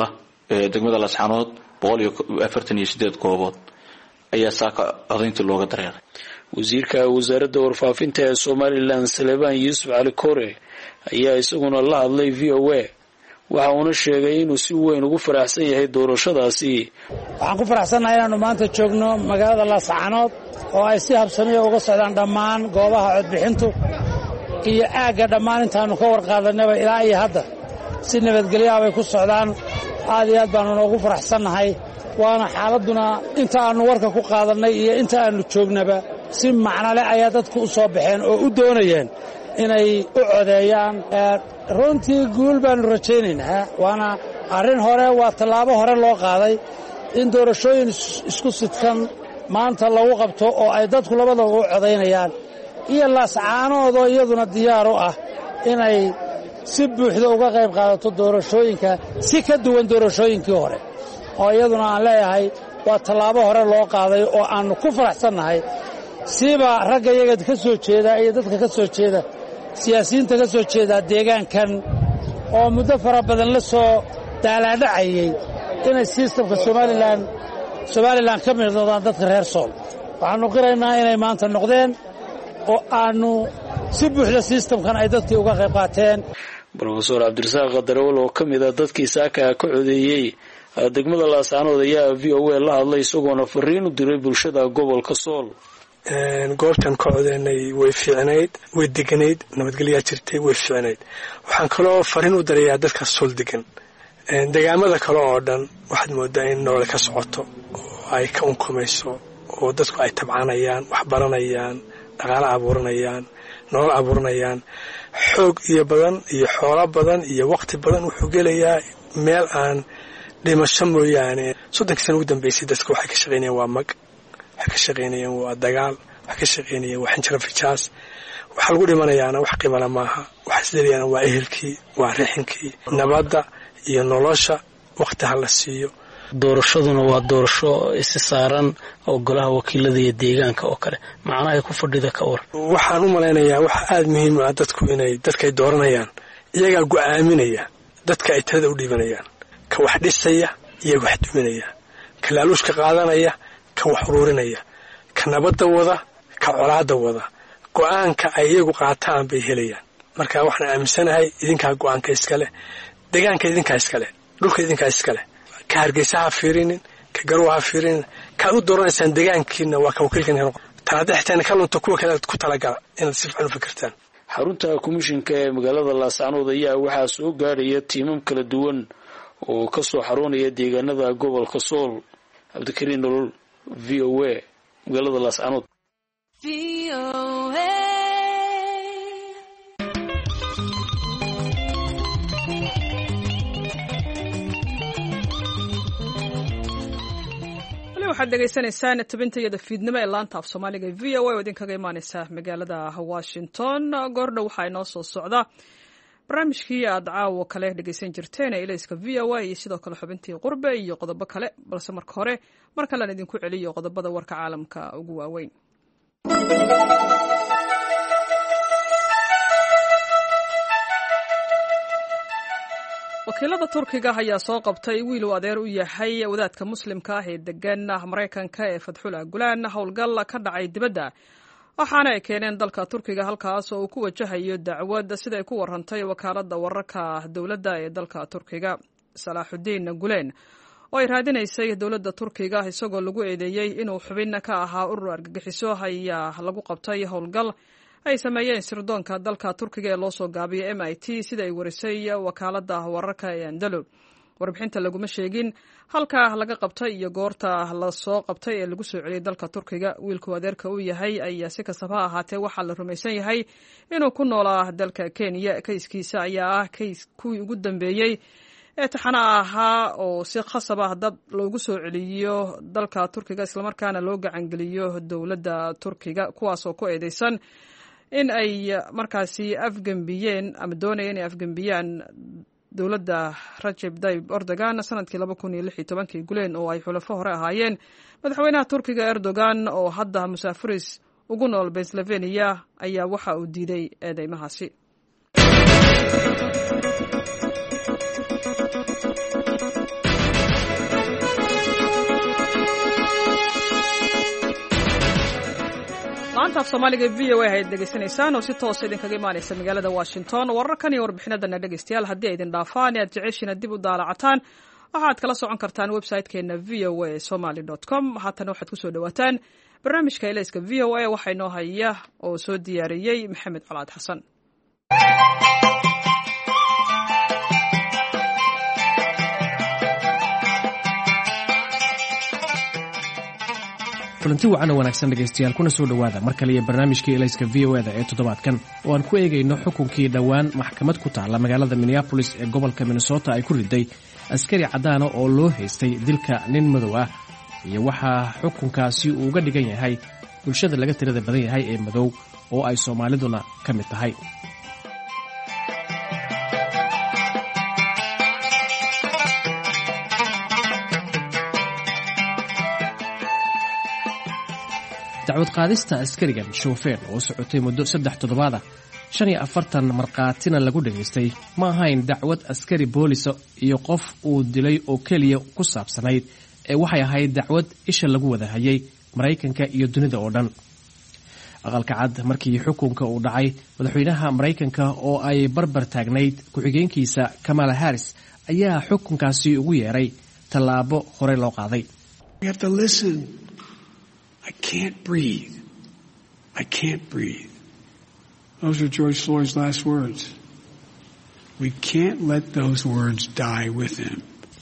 Speaker 17: degmada Laascaanood boqol iyo afartan iyo sideed goobood ayaa saaka codayntii looga dareeray.
Speaker 16: wasiirka wasaaradda warfaafinta ee Somaliland Salebaan Yuusuf Cali Kore ayaa isaguna la hadlay V O A waxa uu sheegay inuu si weyn ugu faraxsan yahay doorashadaasi.
Speaker 18: waxaan ku faraxsanahay inaanu maanta joogno magaalada Laascaanood oo ay si habsami ah uga socdaan dhammaan goobaha codbixintu iyo aaga dhammaan intaanu ka warqaadanaba ilaa iyo hadda si nabadgelyo ah bay ku socdaan. aad iyo aad baanu ugu faraxsanahay waana xaaladuna inta aanu warka ku qaadanay iyo inta aanu joognaba si macno leh ayaa dadku u soo baxeen oo u doonayeen inay u codeeyaan. runtii guul baanu rajaynaynaa waana arrin hore waa tallaabo hore loo qaaday in doorashooyin isku sidkan maanta lagu qabto oo ay dadku labadaba u codaynayaan iyo Laascaanood oo iyaduna diyaar u ah inay si buuxda uga qayb qaadato doorashooyinka si ka duwan doorashooyinkii hore oo iyaduna aan leeyahay waa tallaabo hore loo qaaday oo aanu ku faraxsannahay siba ragga iyaga ka soo jeeda iyo dadka ka soo jeeda siyaasiyiinta ka soo jeeda deegaankan oo muddo fara badan la soo daalaadhacayay inay systemka Somaliland Somaliland ka mid noqdaan dadka reer Sool. waxaanu qiraynaa inay maanta noqdeen oo aanu si buuxda systemkan ay dadkii uga qayb qaateen.
Speaker 16: Professor Cabdirasaaq Qadarawal oo ka mid ah dadkii saaka ka codeeyay degmada Laascaanood ayaa V O A la hadlay isagoona fariin u diray bulshada gobolka Sool.
Speaker 19: goobtan ka codeynay way fiicnayd way deganayd nabadgelyo jirtay way fiicnayd. waxaan kaloo fariin u dirayaa dadka Sool degan deegaamada kale oo dhan waxaad moodaa in nolol ka socoto oo ay ka unkumayso oo dadku ay tabcanayaan wax baranayaan dhaqaale abuuranayaan nolol abuuranayaan xoog iyo badan iyo xoolo badan iyo waqti badan wuxuu gelayaa meel aan dhimasho mooyaane. soddonkii sano ugu dambeysay dadku waxay ka shaqaynayaan waa mag waxay ka shaqaynayaan waa dagaal waxay ka shaqaynayaan waa xinjiro fijaas waxa lagu dhimanayaana wax qiimala maaha waxa isleeyahay waa ehelkii waa rixinkii nabadda iyo nolosha waqti ha la siiyo.
Speaker 20: doorashaduna waa doorasho is saaran oo golaha wakiilada iyo deegaanka oo kale macnaha ay ku fadhida ka war.
Speaker 19: waxaan u maleynayaa wax aad muhiim ah dadku inay dadkay dooranayaan iyaga go'aaminaya dadka ay tirada u dhiibanayaan ka wax dhisaya iyo wax duminaya ka laaluushka qaadanaya ka wax ururinaya ka nabadda wada ka colaadda wada go'aanka ay iyagu qaataan bay helayaan. marka waxaan aaminsanahay idinkaa go'aanka iska leh deegaanka idinkaa iska leh dhulka idinkaa iska leh ka Hargeysa ha fiirinin ka Garowe ha fiirinin ka u dooranaysaan deegaankiina waa ka wakiilkan helo taadixtaan ka lunta kuwa kale ku talagala in si fiican u fikirtaan.
Speaker 16: xarunta komishinka ee magaalada Laascaanood ayaa waxaa soo gaaraya tiimam kala duwan oo ka soo xaroonaya deegaanada gobolka Sool. Cabdikariin Nolol V O A magaalada Laascaanood. V O A
Speaker 1: waxaad dhegaysanaysaan tabintayada fiidnimo ee laanta af Soomaaliga ee V O A oo idinkaga imaanaysa magaalada Washington. goordhow waxaa inoo soo socda barnaamijkii aad caawa kale dhegaysan jirteen ee ilayska V O A iyo sidoo kale xubintii qurbe iyo qodobo kale balse marka hore mar kale aan idinku celiyo qodobada warka caalamka ugu waaweyn. wakiilada Turkiga ayaa soo qabtay wiil uu adeer u yahay wadaadka muslimka ah ee degan Mareykanka ee Fadhula Gulaan howlgal ka dhacay dibadda waxaana ay keeneen dalka Turkiga halkaas oo uu ku wajahayo dacwad sida ay ku warantay wakaaladda wararka dawladda ee dalka Turkiga. Salaaxudiin Guleen oo ay raadinaysay dawladda Turkiga isagoo lagu eedeeyay inuu xubin ka ahaa urur argagixiso ayaa lagu qabtay howlgal ay sameeyeen sirdoonka dalka Turkiga ee loo soo gaabiyay M I T sida ay warisay wakaaladda wararka ee Andalo. warbixinta laguma sheegin halka laga qabtay iyo goorta la soo qabtay ee lagu soo celiyay dalka Turkiga. wiilku adeerka uu yahay ayaa si kastaba ahaatee waxaa la rumaysan yahay inuu ku noolaa dalka Kenya. kayskiisa ayaa ah kays kuwii ugu dambeeyay ee taxana ahaa oo si khasab ah dad loogu soo celiyo dalka Turkiga isla markaana loo gacan geliyo dawladda Turkiga kuwaas oo ku eedeysan in ay markaasi afgambiyeen ama doonayeen inay afgambiyaan dawladda Recep Tayyip Erdogan sanadkii laba kun iyo lix iyo toban Guleen oo ay xulafo hore ahaayeen madaxweynaha Turkiga Erdogan oo hadda musaafiris ugu nool Pennsylvania ayaa waxa uu diiday eedeymahaasi. soomaaliga v o a ayaad dhegaysanaysaan oo si toos idinkaga imaanaysa magaalada washington. wararkan iyo warbixinadana dhegaystayaal haddii ay idin dhaafaan aad jeceshiina dib u daalacataan waxaad kala socon kartaan website-keena v o a somaly dot com. haatana waxaad kusoo dhawaataan barnaamijka elayska v o a waxaa inoo haya oo soo diyaariyey maxamed colaad xasan.
Speaker 21: kulanti wacan oo wanaagsan dhegaystayaal kuna soo dhowaada mar kale iyo barnaamijkii elayska v o eda ee toddobaadkan oo aan ku eegayno xukunkii dhowaan maxkamad ku taalla magaalada minneabolis ee gobolka minnesota ay ku riday askari caddaana oo loo haystay dilka nin madow ah iyo waxaa xukunkaasi uu uga dhigan yahay bulshada laga tirada badan yahay ee madow oo ay soomaaliduna ka mid tahay. dacwad qaadista askarigan shoofeen oo socotay muddo saddex toddobaad ah shan iyo afartan markhaatina lagu dhegaystay ma ahayn dacwad askari boolisa iyo qof uu dilay oo keliya ku saabsanayd ee waxay ahayd dacwad isha lagu wada hayay maraykanka iyo dunida oo dhan. aqalka cad markii xukunka uu dhacay madaxweynaha maraykanka oo ay barbar taagnayd ku-xigeenkiisa kamala harris ayaa xukunkaasi ugu yeeray tallaabo hore loo qaaday.
Speaker 22: I can't breathe. I can't breathe. Those are George Floyd's last words. We can't let those words die with him.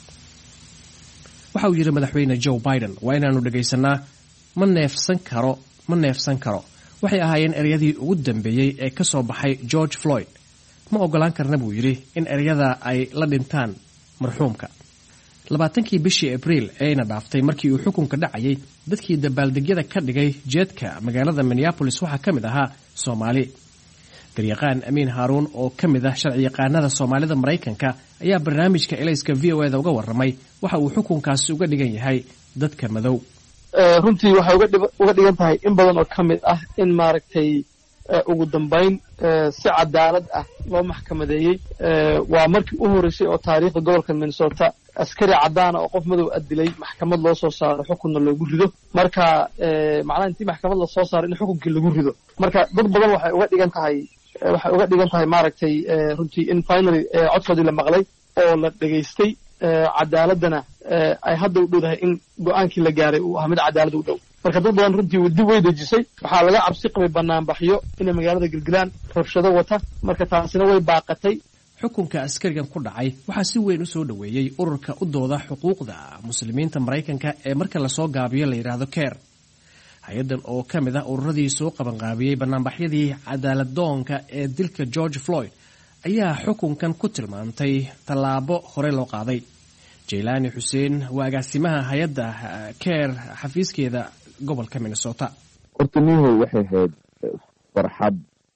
Speaker 21: waxa uu yidhi madaxweyne Joe Biden waa inaanu dhegaysanaa ma neefsan karo ma neefsan karo waxay ahaayeen ereyadii ugu dambeeyey ee ka soo baxay George Floyd ma ogolaan karna buu yidhi in ereyada ay la dhintaan marxuumka. labaatankii bishii abriil ayna dhaaftay markii uu xukunka dhacayay dadkii dabaaldegyada ka dhigay jeedka magaalada minneabolis waxaa ka mid ahaa soomaali. garyaqaan amiin haaruun oo ka mid ah sharciyaqaanada soomaalida maraykanka ayaa barnaamijka elayska v o eda uga warramay waxa uu xukunkaasi uga dhigan yahay dadka madow.
Speaker 23: runtii waxay uga dhigan tahay in badan oo ka mid ah in maaragtay ugu dambayn si cadaalad ah loo maxkamadeeyey. waa markii u horeysay oo taariikhda gobolka minnesota askari caddaana oo qof madow a dilay maxkamad loo soo saaro xukunna loogu rido. marka macnaha intii maxkamad lasoo saaro in xukunkii lagu rido marka dad badan waxay uga dhigan tahay waxay uga dhigan tahay maaragtay runtii in finally codkoodii la maqlay oo la dhegaystay cadaaladana ay hadda u dhowdahay in go-aankii la gaaray uu ahaa mid cadaalad u dhow. marka dad badan runtii waddi way dejisay. waxaa laga cabsi qabay banaanbaxyo inay magaalada gelgelaan rabshado wata marka taasina way baaqatay.
Speaker 21: xukunka askarigan ku dhacay waxaa si weyn u soo dhoweeyey ururka u dooda xuquuqda muslimiinta maraykanka ee marka lasoo gaabiyo la yidhaahdo care. hay-addan oo ka mid ah ururadii soo qabanqaabiyey banaanbaxyadii cadaalad doonka ee dilka George Floyd ayaa xukunkan ku tilmaantay tallaabo hore loo qaaday. jaylaani xuseen waa agaasimaha hay-adda care xafiiskeeda gobolka minnesota.
Speaker 24: horta nihow waxay ahayd farxad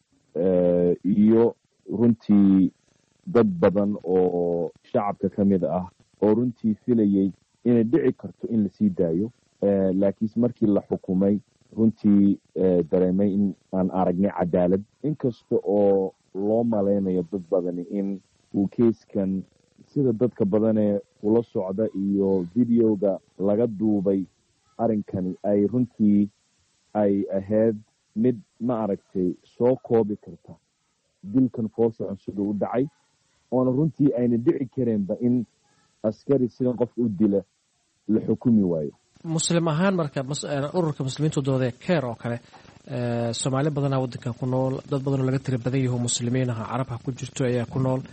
Speaker 24: iyo runtii dad badan oo shacabka ka mid ah oo runtii filayay inay dhici karto in lasii daayo laakiinse markii la xukumay runtii dareemay in aan aragnay cadaalad inkasta oo loo malaynayo dad badani in uu keyskan sida dadka badanee ula socda iyo videoga laga duubay arrinkani ay runtii ay ahayd mid ma aragtay soo koobi karta dilkan foosocon siduu u dhacay oona runtii ayna dhici kareenba in askari sidan qof u dila la xukumi waayo.
Speaker 21: muslim ahaan marka ururka muslimiintu doodee care oo kale soomaali badanaa waddankan ku nool dad badanoo laga tira badan yaho muslimiin aha carabha ku jirto ayaa ku nool.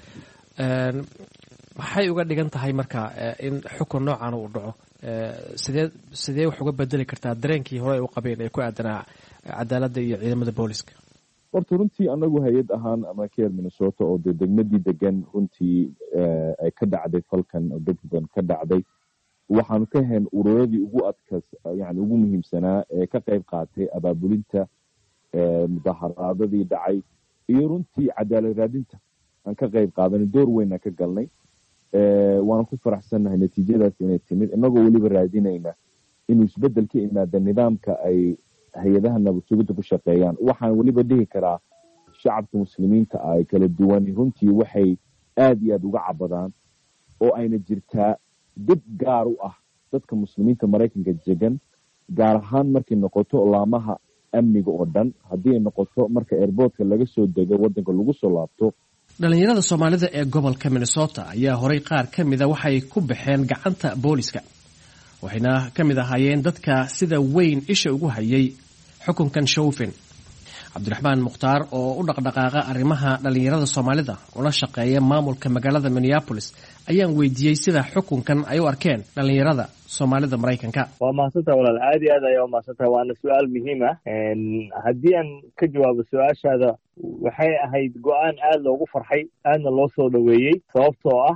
Speaker 21: maxay uga dhigan tahay marka in xukun noocan uu dhaco sidee sidee wax uga bedeli kartaa dareenkii hore ay u qabeen ee ku aadanaa cadaaladda iyo ciidamada booliska?
Speaker 24: horta runtii anagu hay-ad ahaan ama care minnesota oo dee degmadii degan runtii ay ka dhacday falkan oo dad badan ka dhacday waxaanu ka hayn ururadii ugu adkas yani ugu muhiimsanaa ee ka qayb qaatay abaabulinta mudaharaadadii dhacay iyo runtii cadaalad raadinta aan ka qayb qaadanay door weyn aan ka galnay. waana ku faraxsannahay natiijadaas inay timid inagoo weliba raadinayna inuu isbedel ka imaada nidaamka ay hay-adaha nabad sugidda ku shaqeeyaan. waxaan weliba dhihi karaa shacabka muslimiinta ay kala duwan runtii waxay aad iyo aad uga cabadaan oo ayna jirtaa dib gaar u ah dadka muslimiinta maraykanka degan gaar ahaan markay noqoto laamaha amniga oo dhan haddii ay noqoto marka airboortka laga soo dego waddanka lagu soo laabto.
Speaker 21: dhalinyarada soomaalida ee gobolka Minnesota ayaa horay qaar ka mida waxay ku baxeen gacanta booliska, waxayna ka mid ahaayeen dadka sida weyn isha ugu hayay xukunkan Chauvin. cabdiraxmaan mukhtaar oo u dhaqdhaqaaqa arrimaha dhalinyarada soomaalida una shaqeeya maamulka magaalada Minneapolis ayaan weydiiyey sida xukunkan ay u arkeen dhalinyarada soomaalida Mareykanka.
Speaker 2: waa mahadsantahay walaal, aad iyo aad ayaa u mahadsantahay, waana su-aal muhiim ah. haddii aan ka jawaabo su-aashaada, waxay ahayd go-aan aad loogu farxay, aadna loo soo dhoweeyey, sababtoo ah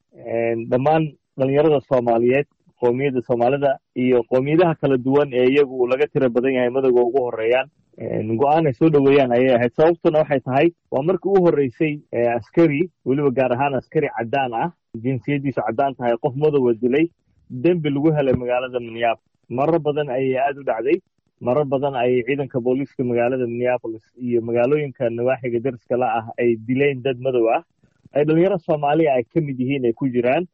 Speaker 2: dhammaan dhalinyarada soomaaliyeed, qoomiyadda soomaalida iyo qoomiyadaha kala duwan ee iyagu laga tira badan yahay madowga ugu horeeyaan, go-aan ay soo dhoweeyaan ayay ahayd. sababtuna waxay tahay waa markii u horreysay askari, weliba gaar ahaan askari caddaan ah, jinsiyaddiisu caddaan tahay, qof madowa dilay, dembi lagu helay magaalada Minneapolis. marar badan ayay aada u dhacday, marar badan ayay ciidanka booliiska magaalada Minneapolis iyo magaalooyinka nawaaxiga dariska la ah ay dileen dad madow ah, ay dhalinyaro soomaaliya ay ka mid yihiin ay ku jiraan.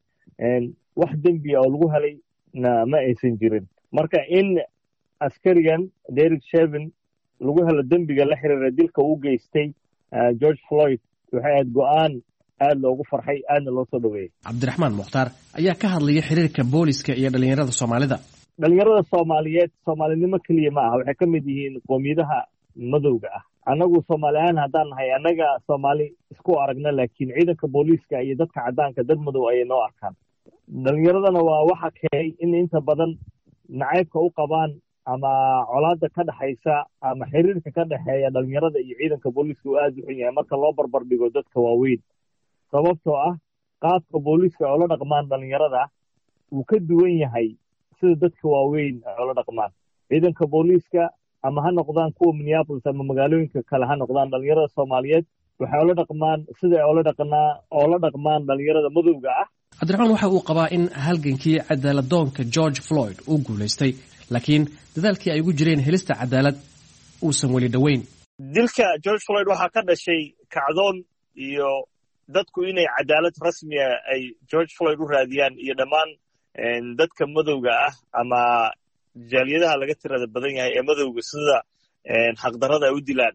Speaker 2: wax dembi oo lagu helay na ma aysan jirin. marka in askarigan Derek Chauvin lagu helo dembiga la xiriira dilka uu geystay George Floyd waxay ahayd go-aan aad loogu farxay, aadna loo soo dhoweeyey.
Speaker 21: cabdiraxmaan mukhtaar ayaa ka hadlaya xiriirka booliska iyo dhalinyarada soomaalida.
Speaker 2: dhalinyarada soomaaliyeed soomaalinimo keliya ma aha, waxay ka mid yihiin qoomiyadaha madowga ah. annagu soomaali ahaan haddaan nahay, annaga soomaali isku aragna, laakiin ciidanka booliiska iyo dadka caddaanka dad madow ayay noo arkaan. dhalinyaradana waa waxa keenay in inta badan nacaybka u qabaan ama colaada ka dhexaysa ama xiriirka ka dhexeeya dhalinyarada iyo ciidanka booliiska uu aada u xun yahay marka loo barbar dhigo dadka waaweyn, sababtoo ah qaabka booliiska oo la dhaqmaan dhalinyarada wuu ka duwan yahay sida dadka waaweyn oo la dhaqmaan. ciidanka booliiska ama ha noqdaan kuwa Minneapolis ama magaalooyinka kale ha noqdaan, dhalinyarada Soomaaliyeed waxay oola dhaqmaan sida oola dhaqnaa oo la dhaqmaan dhalinyarada madowga ah.
Speaker 21: cabdiraxmaan waxa uu qabaa in halgankii cadaaladdoonka George Floyd uu guulaystay, laakiin dadaalkii ay ugu jireen helista cadaalad uusan weli dhoweyn.
Speaker 2: dilka George Floyd waxaa ka dhashay kacdoon iyo dadku inay cadaalad rasmiya ay George Floyd u raadiyaan, iyo dhammaan dadka madowga ah ama jaaliyadaha laga tirada badan yahay ee madowga sida xaqdarrada ay u dilaan.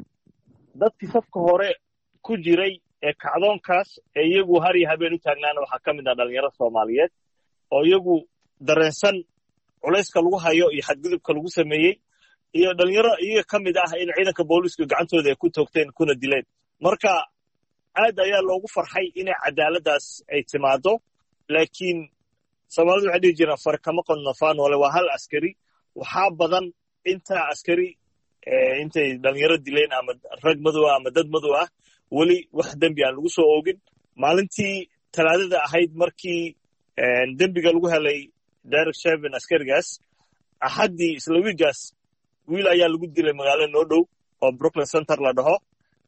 Speaker 2: dadkii safka hore ku jiray ee kacdoonkaas ee iyagu har iyo habeen u taagnaana waxaa ka mid ah dhalinyaro Soomaaliyeed oo iyagu dareensan culayska lagu hayo iyo xadgudubka lagu sameeyey, iyo dhalinyaro iyaga ka mid ah in ciidanka booliisku gacantooda ay ku toogteen kuna dileen. marka aad ayaa loogu farxay inay cadaaladdaas ay timaado, laakiin Soomaalidu waxay dhihi jiraan far kama qodno faanoole, waa hal askari. waxaa badan inta askari intay dhalinyaro dileen ama rag madow ah ama dad madow ah weli wax dembi aan lagu soo oogin. maalintii talaadada ahayd markii dembiga lagu helay Derek Chauvin askarigaas, axaddii isla wiigaas wiil ayaa lagu dilay magaalada noo dhow oo Brooklyn Center la dhaho,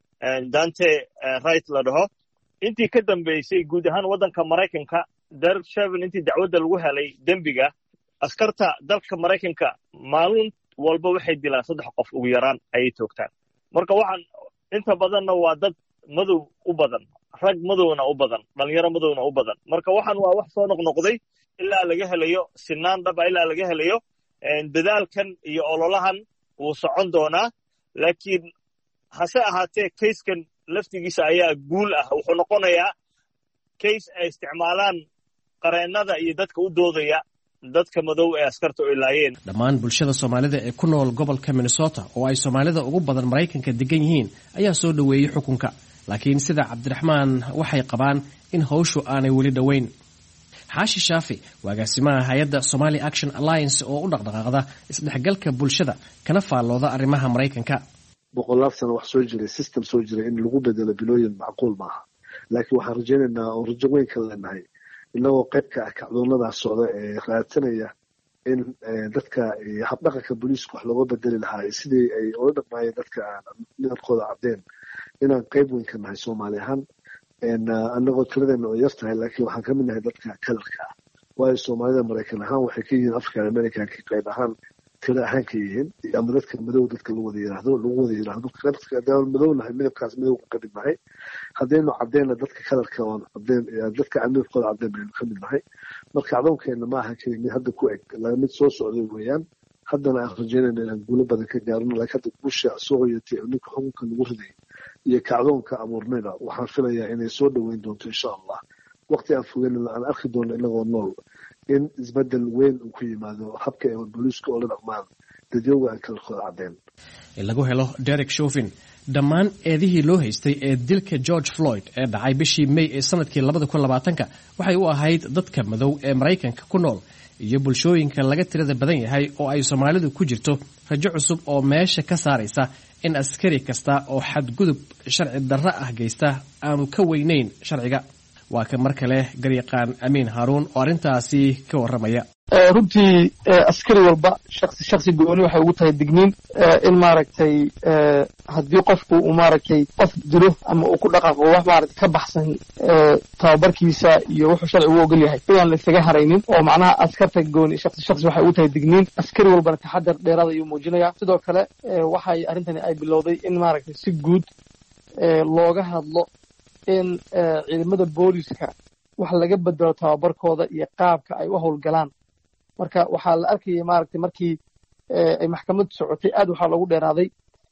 Speaker 2: Dante Wright la dhaho. intii ka dambeysay guud ahaan waddanka Maraykanka, Derek Chauvin intii dacwadda lagu helay dembiga, askarta dalka Maraykanka maalin walba waxay dilaan saddex qof ugu yaraan ayay toogtaan. marka waxaan inta badanna waa dad madow u badan, rag madowna u badan, dhalinyaro madowna u badan. marka waxaan waa wax soo noqnoqday ilaa laga helayo sinaan dhaba, ilaa laga helayo dadaalkan iyo ololahan wuu socon doonaa. laakiin hase ahaatee kayskan laftigiisa ayaa guul ah. wuxuu noqonayaa kays ay isticmaalaan qareennada iyo dadka u doodaya dadka madow ee askarta u ilaayeen.
Speaker 21: dhammaan bulshada soomaalida ee ku nool gobolka Minnesota oo ay soomaalida ugu badan Maraykanka degan yihiin ayaa soo dhoweeyey xukunka, laakiin sida cabdiraxmaan waxay qabaan in hawshu aanay weli dhoweyn. xaashi shaafi waa agaasimaha hay-adda Somali Action Alliance oo u dhaqdhaqaaqda isdhexgalka bulshada kana faallooda arrimaha Maraykanka.
Speaker 6: boqolaal sano wax soo jiray, system soo jiray, in lagu bedelo bilooyin macquul maaha. laakiin waxaan rajaynaynaa oo rajo weyn ka leenahay inagoo qayb ka ah kacdoonadaas socda ee raadsanaya in dadka habdhaqanka booliiska wax looga bedeli lahaa sidii ay ula dhaqmaayeen dadka midabkooda caddeen, inaan qayb weyn ka nahay Soomaali ahaan. anagoo tiradeena oo yar tahay, laakiin waxaan ka mid nahay dadka kalarka ah, waayo Soomaalida Maraykan ahaan waxay ka yihiin African Americanka qayb ahaan tira ahaan ka yihiin, ama dadka madow dadka lagu wada yiraahdo lagu wada yiraahdo dadka madow nahay midabkaas madowga ka mid nahay. haddaynu caddeena dadka kalarka oon caddeen dadka midabkooda caddeen baynu ka mid nahay. marka caddoonkeena ma aha keli mid hadda ku eg, mid soo socday weeyaan. haddana aan rajeynayna inaan guulo badan ka gaarno laakiin hadda guusha soo hoyatay oo ninka xukunka lagu riday iyo kacdoonka abuurnayna waxaan filayaa inay soo dhoweyn doonto insha allah waqti aan fogeynana aan arki doono inagoo nool in isbedel weyn uu ku yimaado habka ee booliiska oo la dhaqmaan dadyowga ay kala kooda caddeen
Speaker 21: in lagu helo Derek Chauvin dhammaan eedihii loo haystay ee dilka George Floyd ee dhacay bishii May ee sanadkii labada kun labaatanka waxay u ahayd dadka madow ee Mareykanka ku nool iyo bulshooyinka laga tirada badan yahay oo ay Soomaalidu ku jirto rajo cusub oo meesha ka saaraysa in askari kasta oo xadgudub sharci darro ah geysta aanu ka weynayn sharciga waa ka mar kale garyaqaan Amiin Haruun oo arrintaasi ka warramaya
Speaker 23: runtii askari walba shakhsi shakhsi gooni waxay ugu tahay digniin in maaragtay haddii qofku uu maaragtay qof dilo ama uu ku dhaqaaqo wax maaragtay ka baxsan tababarkiisa iyo wuxuu sharcigu u ogol yahay inaan la isaga haraynin oo macnaha askarta gooni shakhsi shakhsi waxay ugu tahay digniin askari walbana taxadar dheeraada ayuu muujinayaa sidoo kale waxay arrintani ay bilowday in maaragtay si guud looga hadlo in ciidamada booliska wax laga bedelo tababarkooda iyo qaabka ay u howlgalaan marka waxaa la arkayay maaragtay markii ay maxkamaddu socotay aad waxaa loogu dheeraaday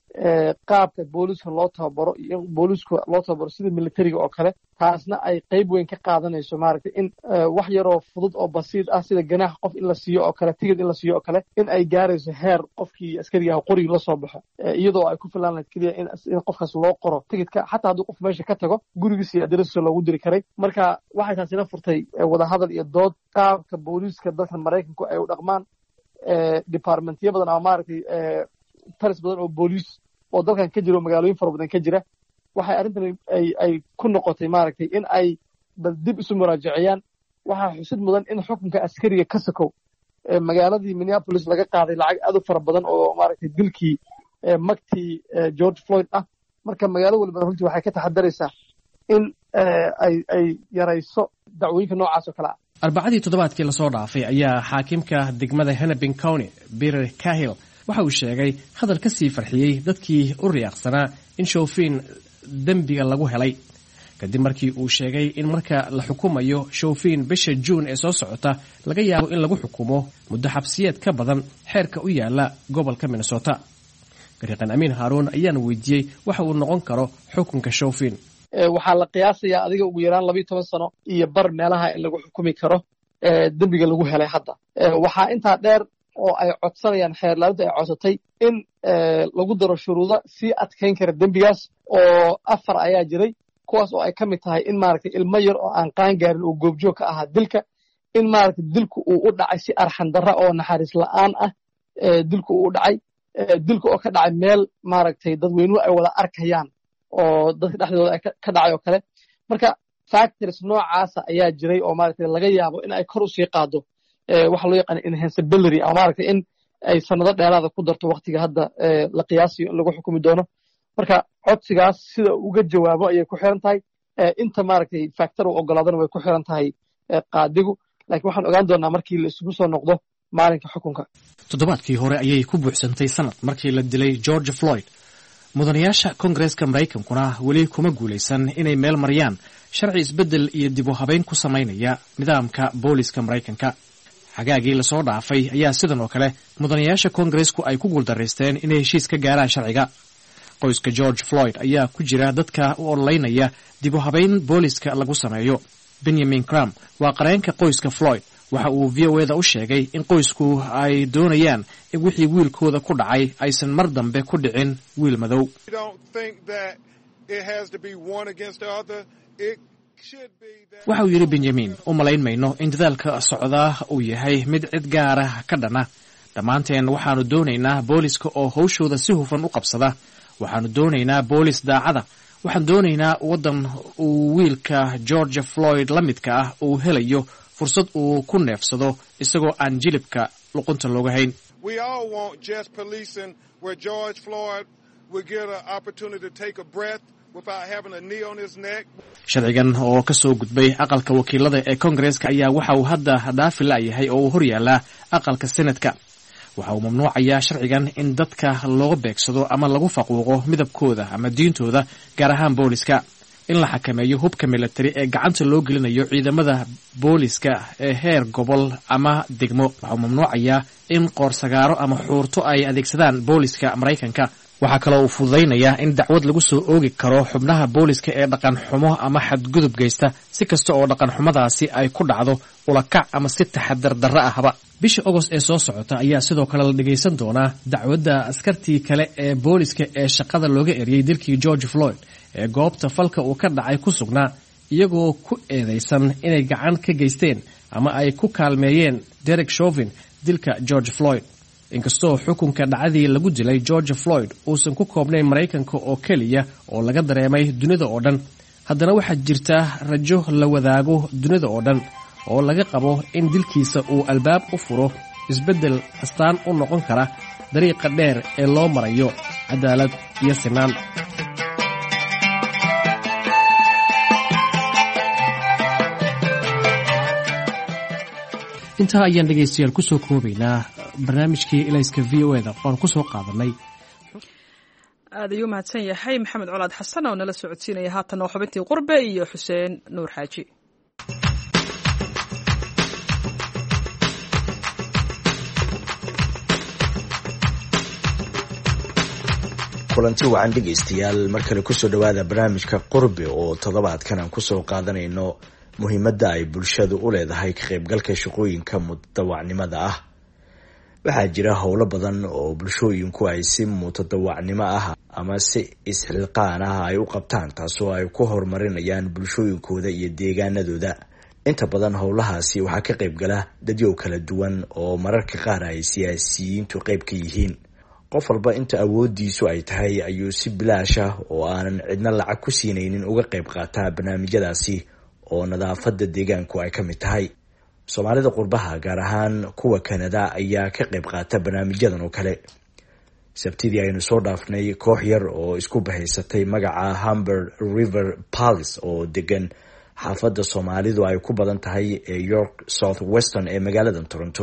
Speaker 23: qaabka booliska loo tababaro iyo booliska loo tababaro sida militariga oo kale taasna ay qayb weyn ka qaadanayso maaragtay in wax yaroo fudud oo basiid ah sida ganaax qof in la siiyo oo kale tigid in la siiyo oo kale in ay gaarayso heer qofkii askariga ah qorigii la soo baxo iyadoo ay ku filaan lahayd keliya in in qofkaas loo qoro tigidka xataa haddii qof meesha ka tago gurigiisa iyo adarasiisa loogu diri karay marka waxay taasina furtay wadahadal iyo dood qaabka booliiska dalkan maraykanku ay u dhaqmaan departmentiyo badan ama maaragtay taris badan oo booliis oo dalkan ka jira oo magaalooyin fara badan ka jira waxay arrintani ay ay ku noqotay maaragtay in ay bal dib isu muraajaciyaan waxaa xusid mudan in xukunka askariga ka sakow magaaladii Minneapolis laga qaaday lacag aad u fara badan oo maaragtay dilkii magtii George Floyd ah marka magaalo walba runtii waxay ka taxadaraysaa in ay ay yarayso dacwooyinka noocaas oo kale ah
Speaker 21: arbacadii toddobaadkii la soo dhaafay ayaa xaakimka degmada Hennepin County Peter Cahill waxa uu sheegay hadal ka sii farxiyey dadkii u riyaaqsanaa in Chauvin dembiga lagu helay kadib markii uu sheegay in marka la xukumayo Chauvin bisha June ee soo socota laga yaabo in lagu xukumo muddo xabsiyeed ka badan xeerka u yaala gobolka Minnesota garyaqaan Amiin Haruun ayaan weydiiyey waxa uu noqon karo xukunka Chauvin
Speaker 23: waxaa la qiyaasayaa adiga ugu yaraan labiyo toban sano iyo bar meelaha in lagu xukumi karo dembiga lagu helay hadda waxaa intaa dheer oo ay codsanayaan xeerlaalintu ay codsatay in lagu daro shuruudo sii adkayn kara dembigaas oo afar ayaa jiray kuwaas oo ay ka mid tahay in maaragtay ilmo yar oo aan qaan gaarin uu goobjoog ka ahaa dilka in maaragtay dilku uu u dhacay si arxan darra oo naxariis la'aan ah dilku uu u dhacay dilka oo ka dhacay meel maaragtay dadweynuhu ay wada arkayaan oo dadka dhexdooda ay ka dhacay oo kale marka factors noocaasa ayaa jiray oo maaragtay laga yaabo in ay kor u sii qaado waxa loo yaqaan enhanceability ama maaragtay in ay sanado dheeraada ku darto waqtiga hadda la qiyaasiyo in lagu xukumi doono marka codsigaas sida uga jawaabo ayay ku xiran tahay inta maaragtay factor uu ogolaadana way ku xiran tahay qaadigu laakiin waxaan ogaan doonaa markii la isugu soo noqdo maalinka xukunka
Speaker 21: toddobaadkii hore ayay ku buuxsantay sanad markii la dilay George Floyd mudanayaasha Kongareeska Mareykankuna weli kuma guulaysan inay meel mariyaan sharci isbedel iyo dib u habeyn ku samaynaya nidaamka booliska Mareykanka xagaagii la soo dhaafay ayaa sidan oo kale mudanayaasha Kongareesku ay ku guuldareysteen inay heshiis ka gaaraan sharciga qoyska George Floyd ayaa ku jira dadka u ololeynaya dib u habeyn booliska lagu sameeyo Benjamin Graham waa qareenka qoyska Floyd waxa uu V O A da u sheegay in qoysku ay doonayaan in wixii wiilkooda ku dhacay aysan mar dambe ku dhicin wiil madow waxa uu yidhi Benjamin u malayn mayno in dadaalka socdaa uu yahay mid cid gaara ka dhana dhammaanteen waxaanu doonaynaa booliska oo hawshooda si hufan u qabsada waxaanu doonaynaa boolis daacada waxaan doonaynaa waddan uu wiilka George Floyd la midka ah uu helayo fursad uu ku neefsado isagoo aan jilibka luqunta looga hayn sharcigan oo ka soo gudbay aqalka wakiilada ee Kongareeska ayaa waxa uu hadda dhaafi la'yahay oo uu hor yaallaa aqalka Senatka waxa uu mamnuucayaa sharcigan in dadka loo beegsado ama lagu faquuqo midabkooda ama diintooda gaar ahaan booliska in la xakameeyo hubka milatari ee gacanta loo gelinayo ciidamada booliska ee heer gobol ama degmo. waxaa mamnuucayaa in qoorsagaaro ama xuurto ay adeegsadaan booliska maraykanka. waxaa kaloo uu fududaynayaa in dacwad lagu soo oogi karo xubnaha booliska ee dhaqan xumo ama xadgudub geysta si kasta oo dhaqan xumadaasi ay ku dhacdo ulakac ama si taxadar darro ahba. bisha ogost ee soo socota ayaa sidoo kale la dhagaysan doonaa dacwadda askartii kale ee booliska ee shaqada looga eriyey dilkii George Floyd ee goobta falka uu ka dhacay ku sugnaa, iyagoo ku eedeysan inay gacan ka geysteen ama ay ku kaalmeeyeen Derek Chauvin dilka George Floyd. inkastoo xukunka dhacdii lagu dilay George Floyd uusan ku koobnayn Maraykanka oo keliya oo laga dareemay dunida oo dhan, haddana waxaa jirta rajo la wadaago dunida oo dhan oo laga qabo in dilkiisa uu albaab u furo isbeddel astaan u noqon kara dariiqa dheer ee loo marayo cadaalad iyo sinaan. intaa ayaan dhegaystayaal ku soo koobaynaa barnaamijkii ilayska v o eda oon ku soo qaadanay.
Speaker 1: aad ayuu mahadsan yahay maxamed colaad xasan oo nala socodsiinaya haatan oo xubintii qurbe iyo xuseen nuur xaaji.
Speaker 5: kulanti wacan dhegaystayaal mar kale kusoo dhawaada barnaamijka qurbe oo toddobaadkan aan kusoo qaadanayno muhiimadda ay bulshadu u leedahay ka qaybgalka shaqooyinka mutadawacnimada ah. waxaa jira howlo badan oo bulshooyinku ay si mutadawacnimo ah ama si isxilqaan ah ay u qabtaan, taasoo ay ku horumarinayaan bulshooyinkooda iyo deegaanadooda. inta badan howlahaasi waxaa ka qaybgala dadyow kala duwan oo mararka qaar ay siyaasiyiintu qayb ka yihiin. qof walba inta awoodiisu ay tahay ayuu si bilaash ah oo aanan cidna lacag ku siinaynin uga qayb qaataa barnaamijyadaasi oo nadaafada deegaanku ay ka mid tahay. soomaalida qurbaha gaar ahaan kuwa Canada ayaa ka qayb qaata barnaamijyadan oo kale. sabtidii aynu soo dhaafnay koox yar oo isku bahaysatay magaca Humber River Palace oo degan xaafadda Soomaalidu ay ku badan tahay ee York South Western ee magaalada Toronto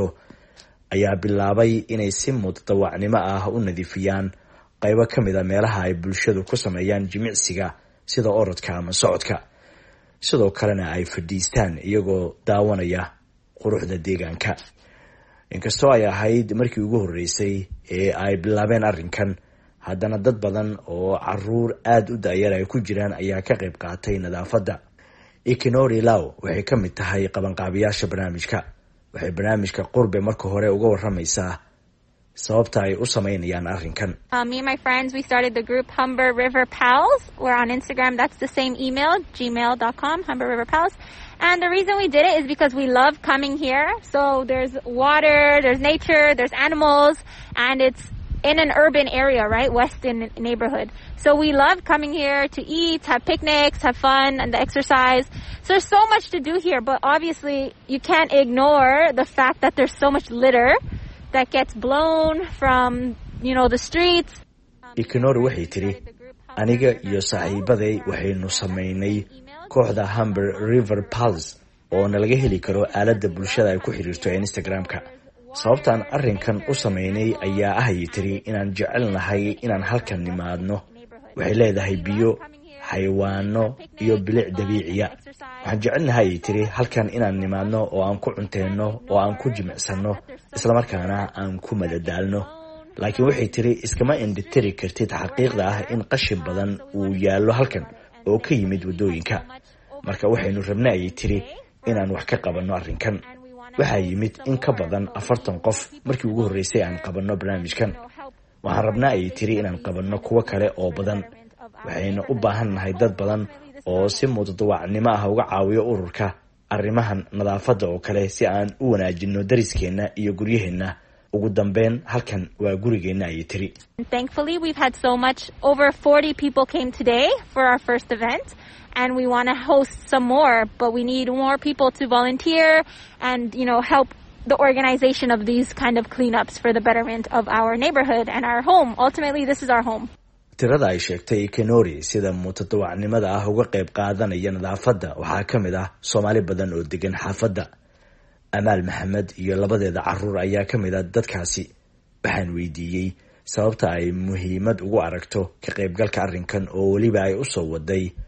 Speaker 5: ayaa bilaabay inay si mutadawacnimo ah u nadiifiyaan qaybo ka mid ah meelaha ay bulshadu ku sameeyaan jimicsiga sida orodka ama socodka. sidoo kalena ay fadhiistaan iyagoo daawanaya quruxda deegaanka. inkastoo ay ahayd markii ugu horeysay ee ay bilaabeen arrinkan, haddana dad badan oo caruur aad u da'yar ay ku jiraan ayaa ka qayb qaatay nadaafadda. Ikinori Lau waxay ka mid tahay qabanqaabiyaasha barnaamijka. waxay barnaamijka qurbe marka hore uga waramaysaa sababta ay u sameynayaan arrinkan.
Speaker 7: Uh, me and my friends, we started the group Humber River Pals. We're on Instagram. That's the same email, gmail dot com, Humber River Pals. And the reason we did it is because we love coming here. So there's water, there's nature, there's animals, and it's in an urban area, right? Weston neighborhood. So we love coming here to eat, have picnics, have fun, and the exercise. So there's so much to do here, but obviously you can't ignore the fact that there's so much litter that gets blown from, you know, the streets.
Speaker 5: Ikinori waxay tiri, aniga iyo saaxiibaday waxaynu sameynay kooxda Humber River Palace oo nalaga heli karo aaladda bulshada ay ku xiriirto ee Instagram-ka. sababtaan arrinkan u sameynay ayaa ah ay tiri inaan jecelnahay inaan halkan nimaadno. waxay leedahay biyo, xayawaano iyo bilic dabiiciya. waxaan jecelnahay ay tiri halkan inaan nimaadno oo aan ku cunteeno oo aan ku jimicsano isla markaana aan ku madadaalno. laakiin waxay tiri iskama indhitiri kartid xaqiiqda ah in qashin badan uu yaallo halkan oo ka yimid wadooyinka. marka waxaynu rabnay ay tiri inaan wax ka qabanno arrinkan. waxaa yimid in ka badan afartan qof markii ugu horreysay aan qabanno barnaamijkan. waxaan rabnaa ay tiri inaan qabanno kuwo kale oo badan. waxayna u baahannahay dad badan oo si mutadawacnimo ah uga caawiyo ururka arrimahan nadaafadda oo kale si aan u wanaajinno dariskeenna iyo guryaheenna. ugu dambeyn halkan waa gurigeenna ay tiri.
Speaker 7: Thankfully we've had so much, over forty people came today for our first event. And we want to host some more, but we need more people to volunteer and, you know, help the organization of these kind of cleanups for the betterment of our neighborhood and our home. Ultimately, this is our home.
Speaker 5: tirada ay sheegtay Ikinori sida mutadawacnimada ah uga qayb qaadanaya nadaafadda waxaa ka mid ah Soomaali badan oo degan xaafadda. Amaal Maxamed iyo labadeeda caruur ayaa ka mid ah dadkaasi. waxaan weydiiyey sababta ay muhiimad ugu aragto ka qaybgalka arrinkan oo waliba ay u soo waday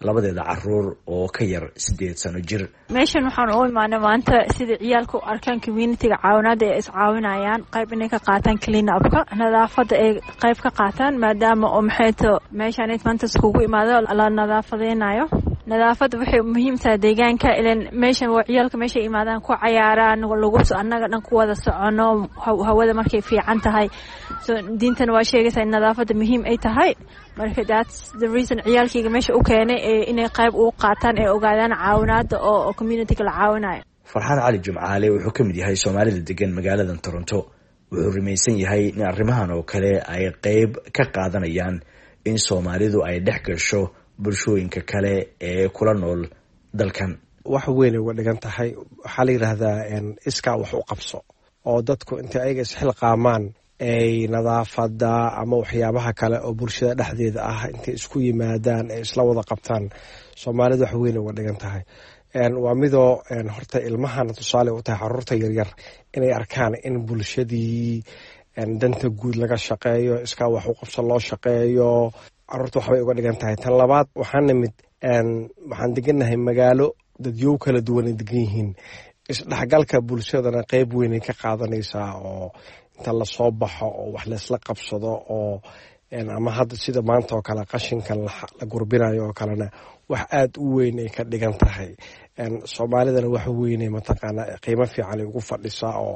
Speaker 5: labadeeda caruur oo ka yar sideed sano jir.
Speaker 3: meeshan waxaan u imaanay maanta sida ciyaalku arkaan communityga caawinaada ay iscaawinayaan qayb inay ka qaataan clean upka nadaafada ay qayb ka qaataan maadaama oo maxayto meeshan maanta iskugu imaado la nadaafadeynayo. nadaafada waxay muhiim tahay deegaanka ilaan meeshan waa ciyaalka meesha imaadaan ku cayaaraan lagu annaga dhan ku wada socono hawada markay fiican tahay. so diintana waa sheegaysaa in nadaafada muhiim ay tahay. marka that's the reason ciyaalkayga meesha u keenay inay qayb u qaataan ee ogaadaan caawinaada oo communityga la caawinayo.
Speaker 5: Farxaan Cali Jumcaale wuxuu ka mid yahay Soomaalida degan magaalada Toronto. wuxuu rumaysan yahay in arrimahan oo kale ay qayb ka qaadanayaan in Soomaalidu ay dhex gasho bulshooyinka kale ee kula nool dalkan.
Speaker 9: wax weyn uga dhigan tahay waxaa la yiraahdaa iskaa wax u qabso oo dadku inta ayaga isxilqaamaan ay nadaafada ama waxyaabaha kale oo bulshada dhexdeeda ah intay isku yimaadaan ay isla wada qabtaan. Soomaalida wax weyn uga dhigan tahay waa midoo horta ilmahana tusaale u tahay caruurta yaryar inay arkaan in bulshadii danta guud laga shaqeeyo iskaa wax u qabso loo shaqeeyo. caruurta waxbay uga dhigan tahay. tan labaad waxaan nimid waxaan degannahay magaalo dadyow kala duwan ay degan yihiin. isdhexgalka bulshadana qayb weynay ka qaadanaysaa oo inta lasoo baxo oo wax laysla qabsado oo ama hadda sida maanta oo kale qashinkan la gurbinayo oo kalena wax aada u weyn ay ka dhigan tahay. soomaalidana wax weynay mataqaanaa qiimo fiican ay ugu fadhisaa oo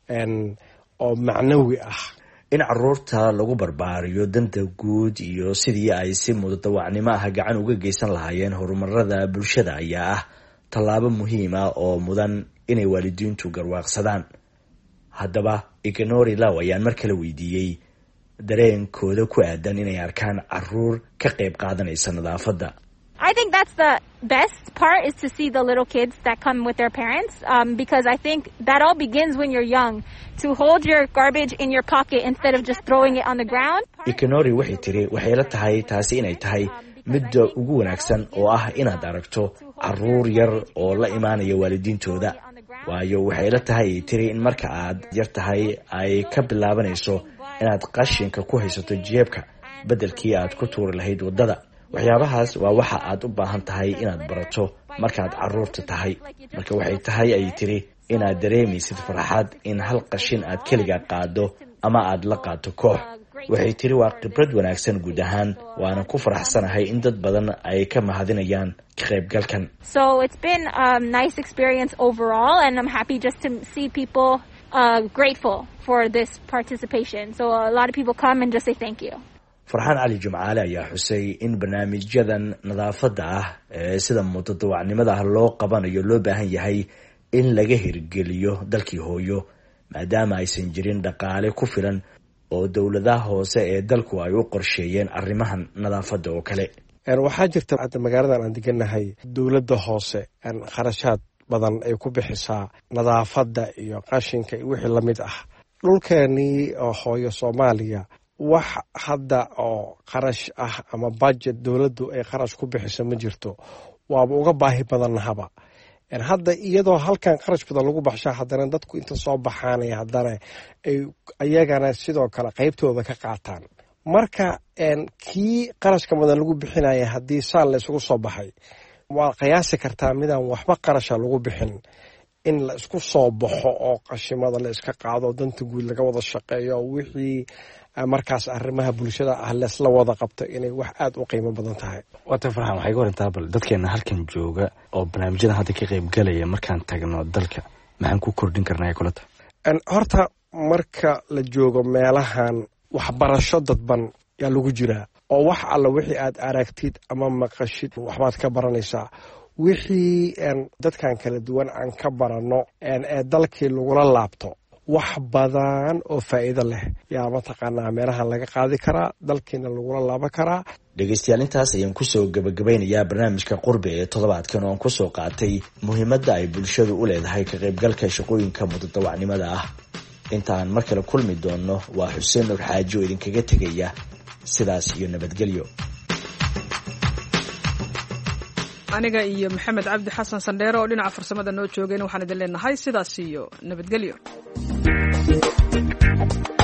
Speaker 9: oo macnawi ah.
Speaker 5: in caruurta lagu barbaariyo danta guud iyo sidii ay si mudadawacnimo ah gacan uga geysan lahaayeen horumarada bulshada ayaa ah tallaabo muhiim ah oo mudan inay waalidiintu garwaaqsadaan. haddaba Ignori Law ayaan mar kale weydiiyey dareenkooda ku aadan inay arkaan caruur ka qayb qaadanaysa nadaafadda.
Speaker 7: I think that's the best part is to see the little kids that come with their parents um, because I think that all begins when you're young to hold your garbage in your pocket instead of just throwing it on the ground.
Speaker 5: Ignori waxay tiri waxay la tahay taasi inay tahay midda ugu wanaagsan oo ah inaad aragto caruur yar oo la imaanaya waalidiintooda. waayo waxay la tahay tiri in marka aad yar tahay ay ka bilaabanayso inaad qashinka ku haysato jeebka bedelkii aad ku tuuri lahayd wadada. waxyaabahaas waa waxa aad u baahan tahay inaad barato markaad caruurta tahay. marka waxay tahay ay tiri inaad dareemaysid farxad in hal qashin aad keliga qaado ama aad la qaato koox. waxay tiri waa khibrad wanaagsan guud ahaan waana ku faraxsanahay in dad badan ay ka mahadinayaan ka qaybgalkan.
Speaker 7: So it's been a nice experience overall and I'm happy just to see people uh, grateful for this participation. So a lot of people come and just say thank you.
Speaker 5: Farxaan Cali Jumcaale ayaa xusay in barnaamijyadan nadaafadda ah ee sida mutadawacnimada ah loo qabanayo loo baahan yahay in laga hirgeliyo dalkii hooyo maadaama aysan jirin dhaqaale ku filan oo dowladaha hoose ee dalku ay u qorsheeyeen arrimahan nadaafadda oo kale.
Speaker 9: waxaa jirta hadda magaaladan aan degannahay dowladda hoose kharashaad badan ay ku bixisaa nadaafadda iyo qashinka iyo wixii la mid ah. dhulkeenii oo hooyo Soomaaliya wax hadda oo qarash ah ama budget dowladdu ay qarash ku bixiso ma jirto. waaba uga baahi badannahaba. hadda iyadoo halkan qarash badan lagu baxshaa haddana dadku inta soo baxaanaya haddana ay ayagana sidoo kale qaybtooda ka qaataan. marka kii qarashka badan lagu bixinaya haddii saan la isugu soo baxay waa qiyaasi kartaa midaan waxba qarasha lagu bixin in la isku soo baxo oo qashimada la iska qaado danta guud laga wada shaqeeyo wixii markaas arrimaha bulshada ah leesla wada qabto inay wax aad u qiimo badan tahay.
Speaker 10: waata Farxaan waxay ka warantaa bal dadkeena halkan jooga oo barnaamijyada hadda ka qayb galaya markaan tagno dalka maxaan ku kordhin karnaa kulata.
Speaker 9: horta marka la joogo meelahan waxbarasho dadban yaa lagu jiraa oo wax alla wixii aad aragtid ama maqashid waxbaad ka baranaysaa. wixii dadkan kala duwan aan ka baranno ee dalkii lagula laabto wax badan oo faa'iido leh yaa mataqaanaa meelahan laga qaadi karaa dalkiina lagula laaban karaa.
Speaker 5: dhegaystayaal intaas ayaan kusoo gabagabeynayaa barnaamijka qurbi ee toddobaadkan oo aan kusoo qaatay muhiimadda ay bulshadu u leedahay ka qaybgalka shaqooyinka mutadawacnimada ah. intaan mar kale kulmi doonno waa Xuseen Nur Xaaji oo idinkaga tegaya sidaas iyo nabadgelyo.
Speaker 1: aniga iyo Maxamed Cabdi Xasan Sandheero oo dhinaca farsamada noo joogeen waxaan idin leenahay sidaas iyo nabadgelyo.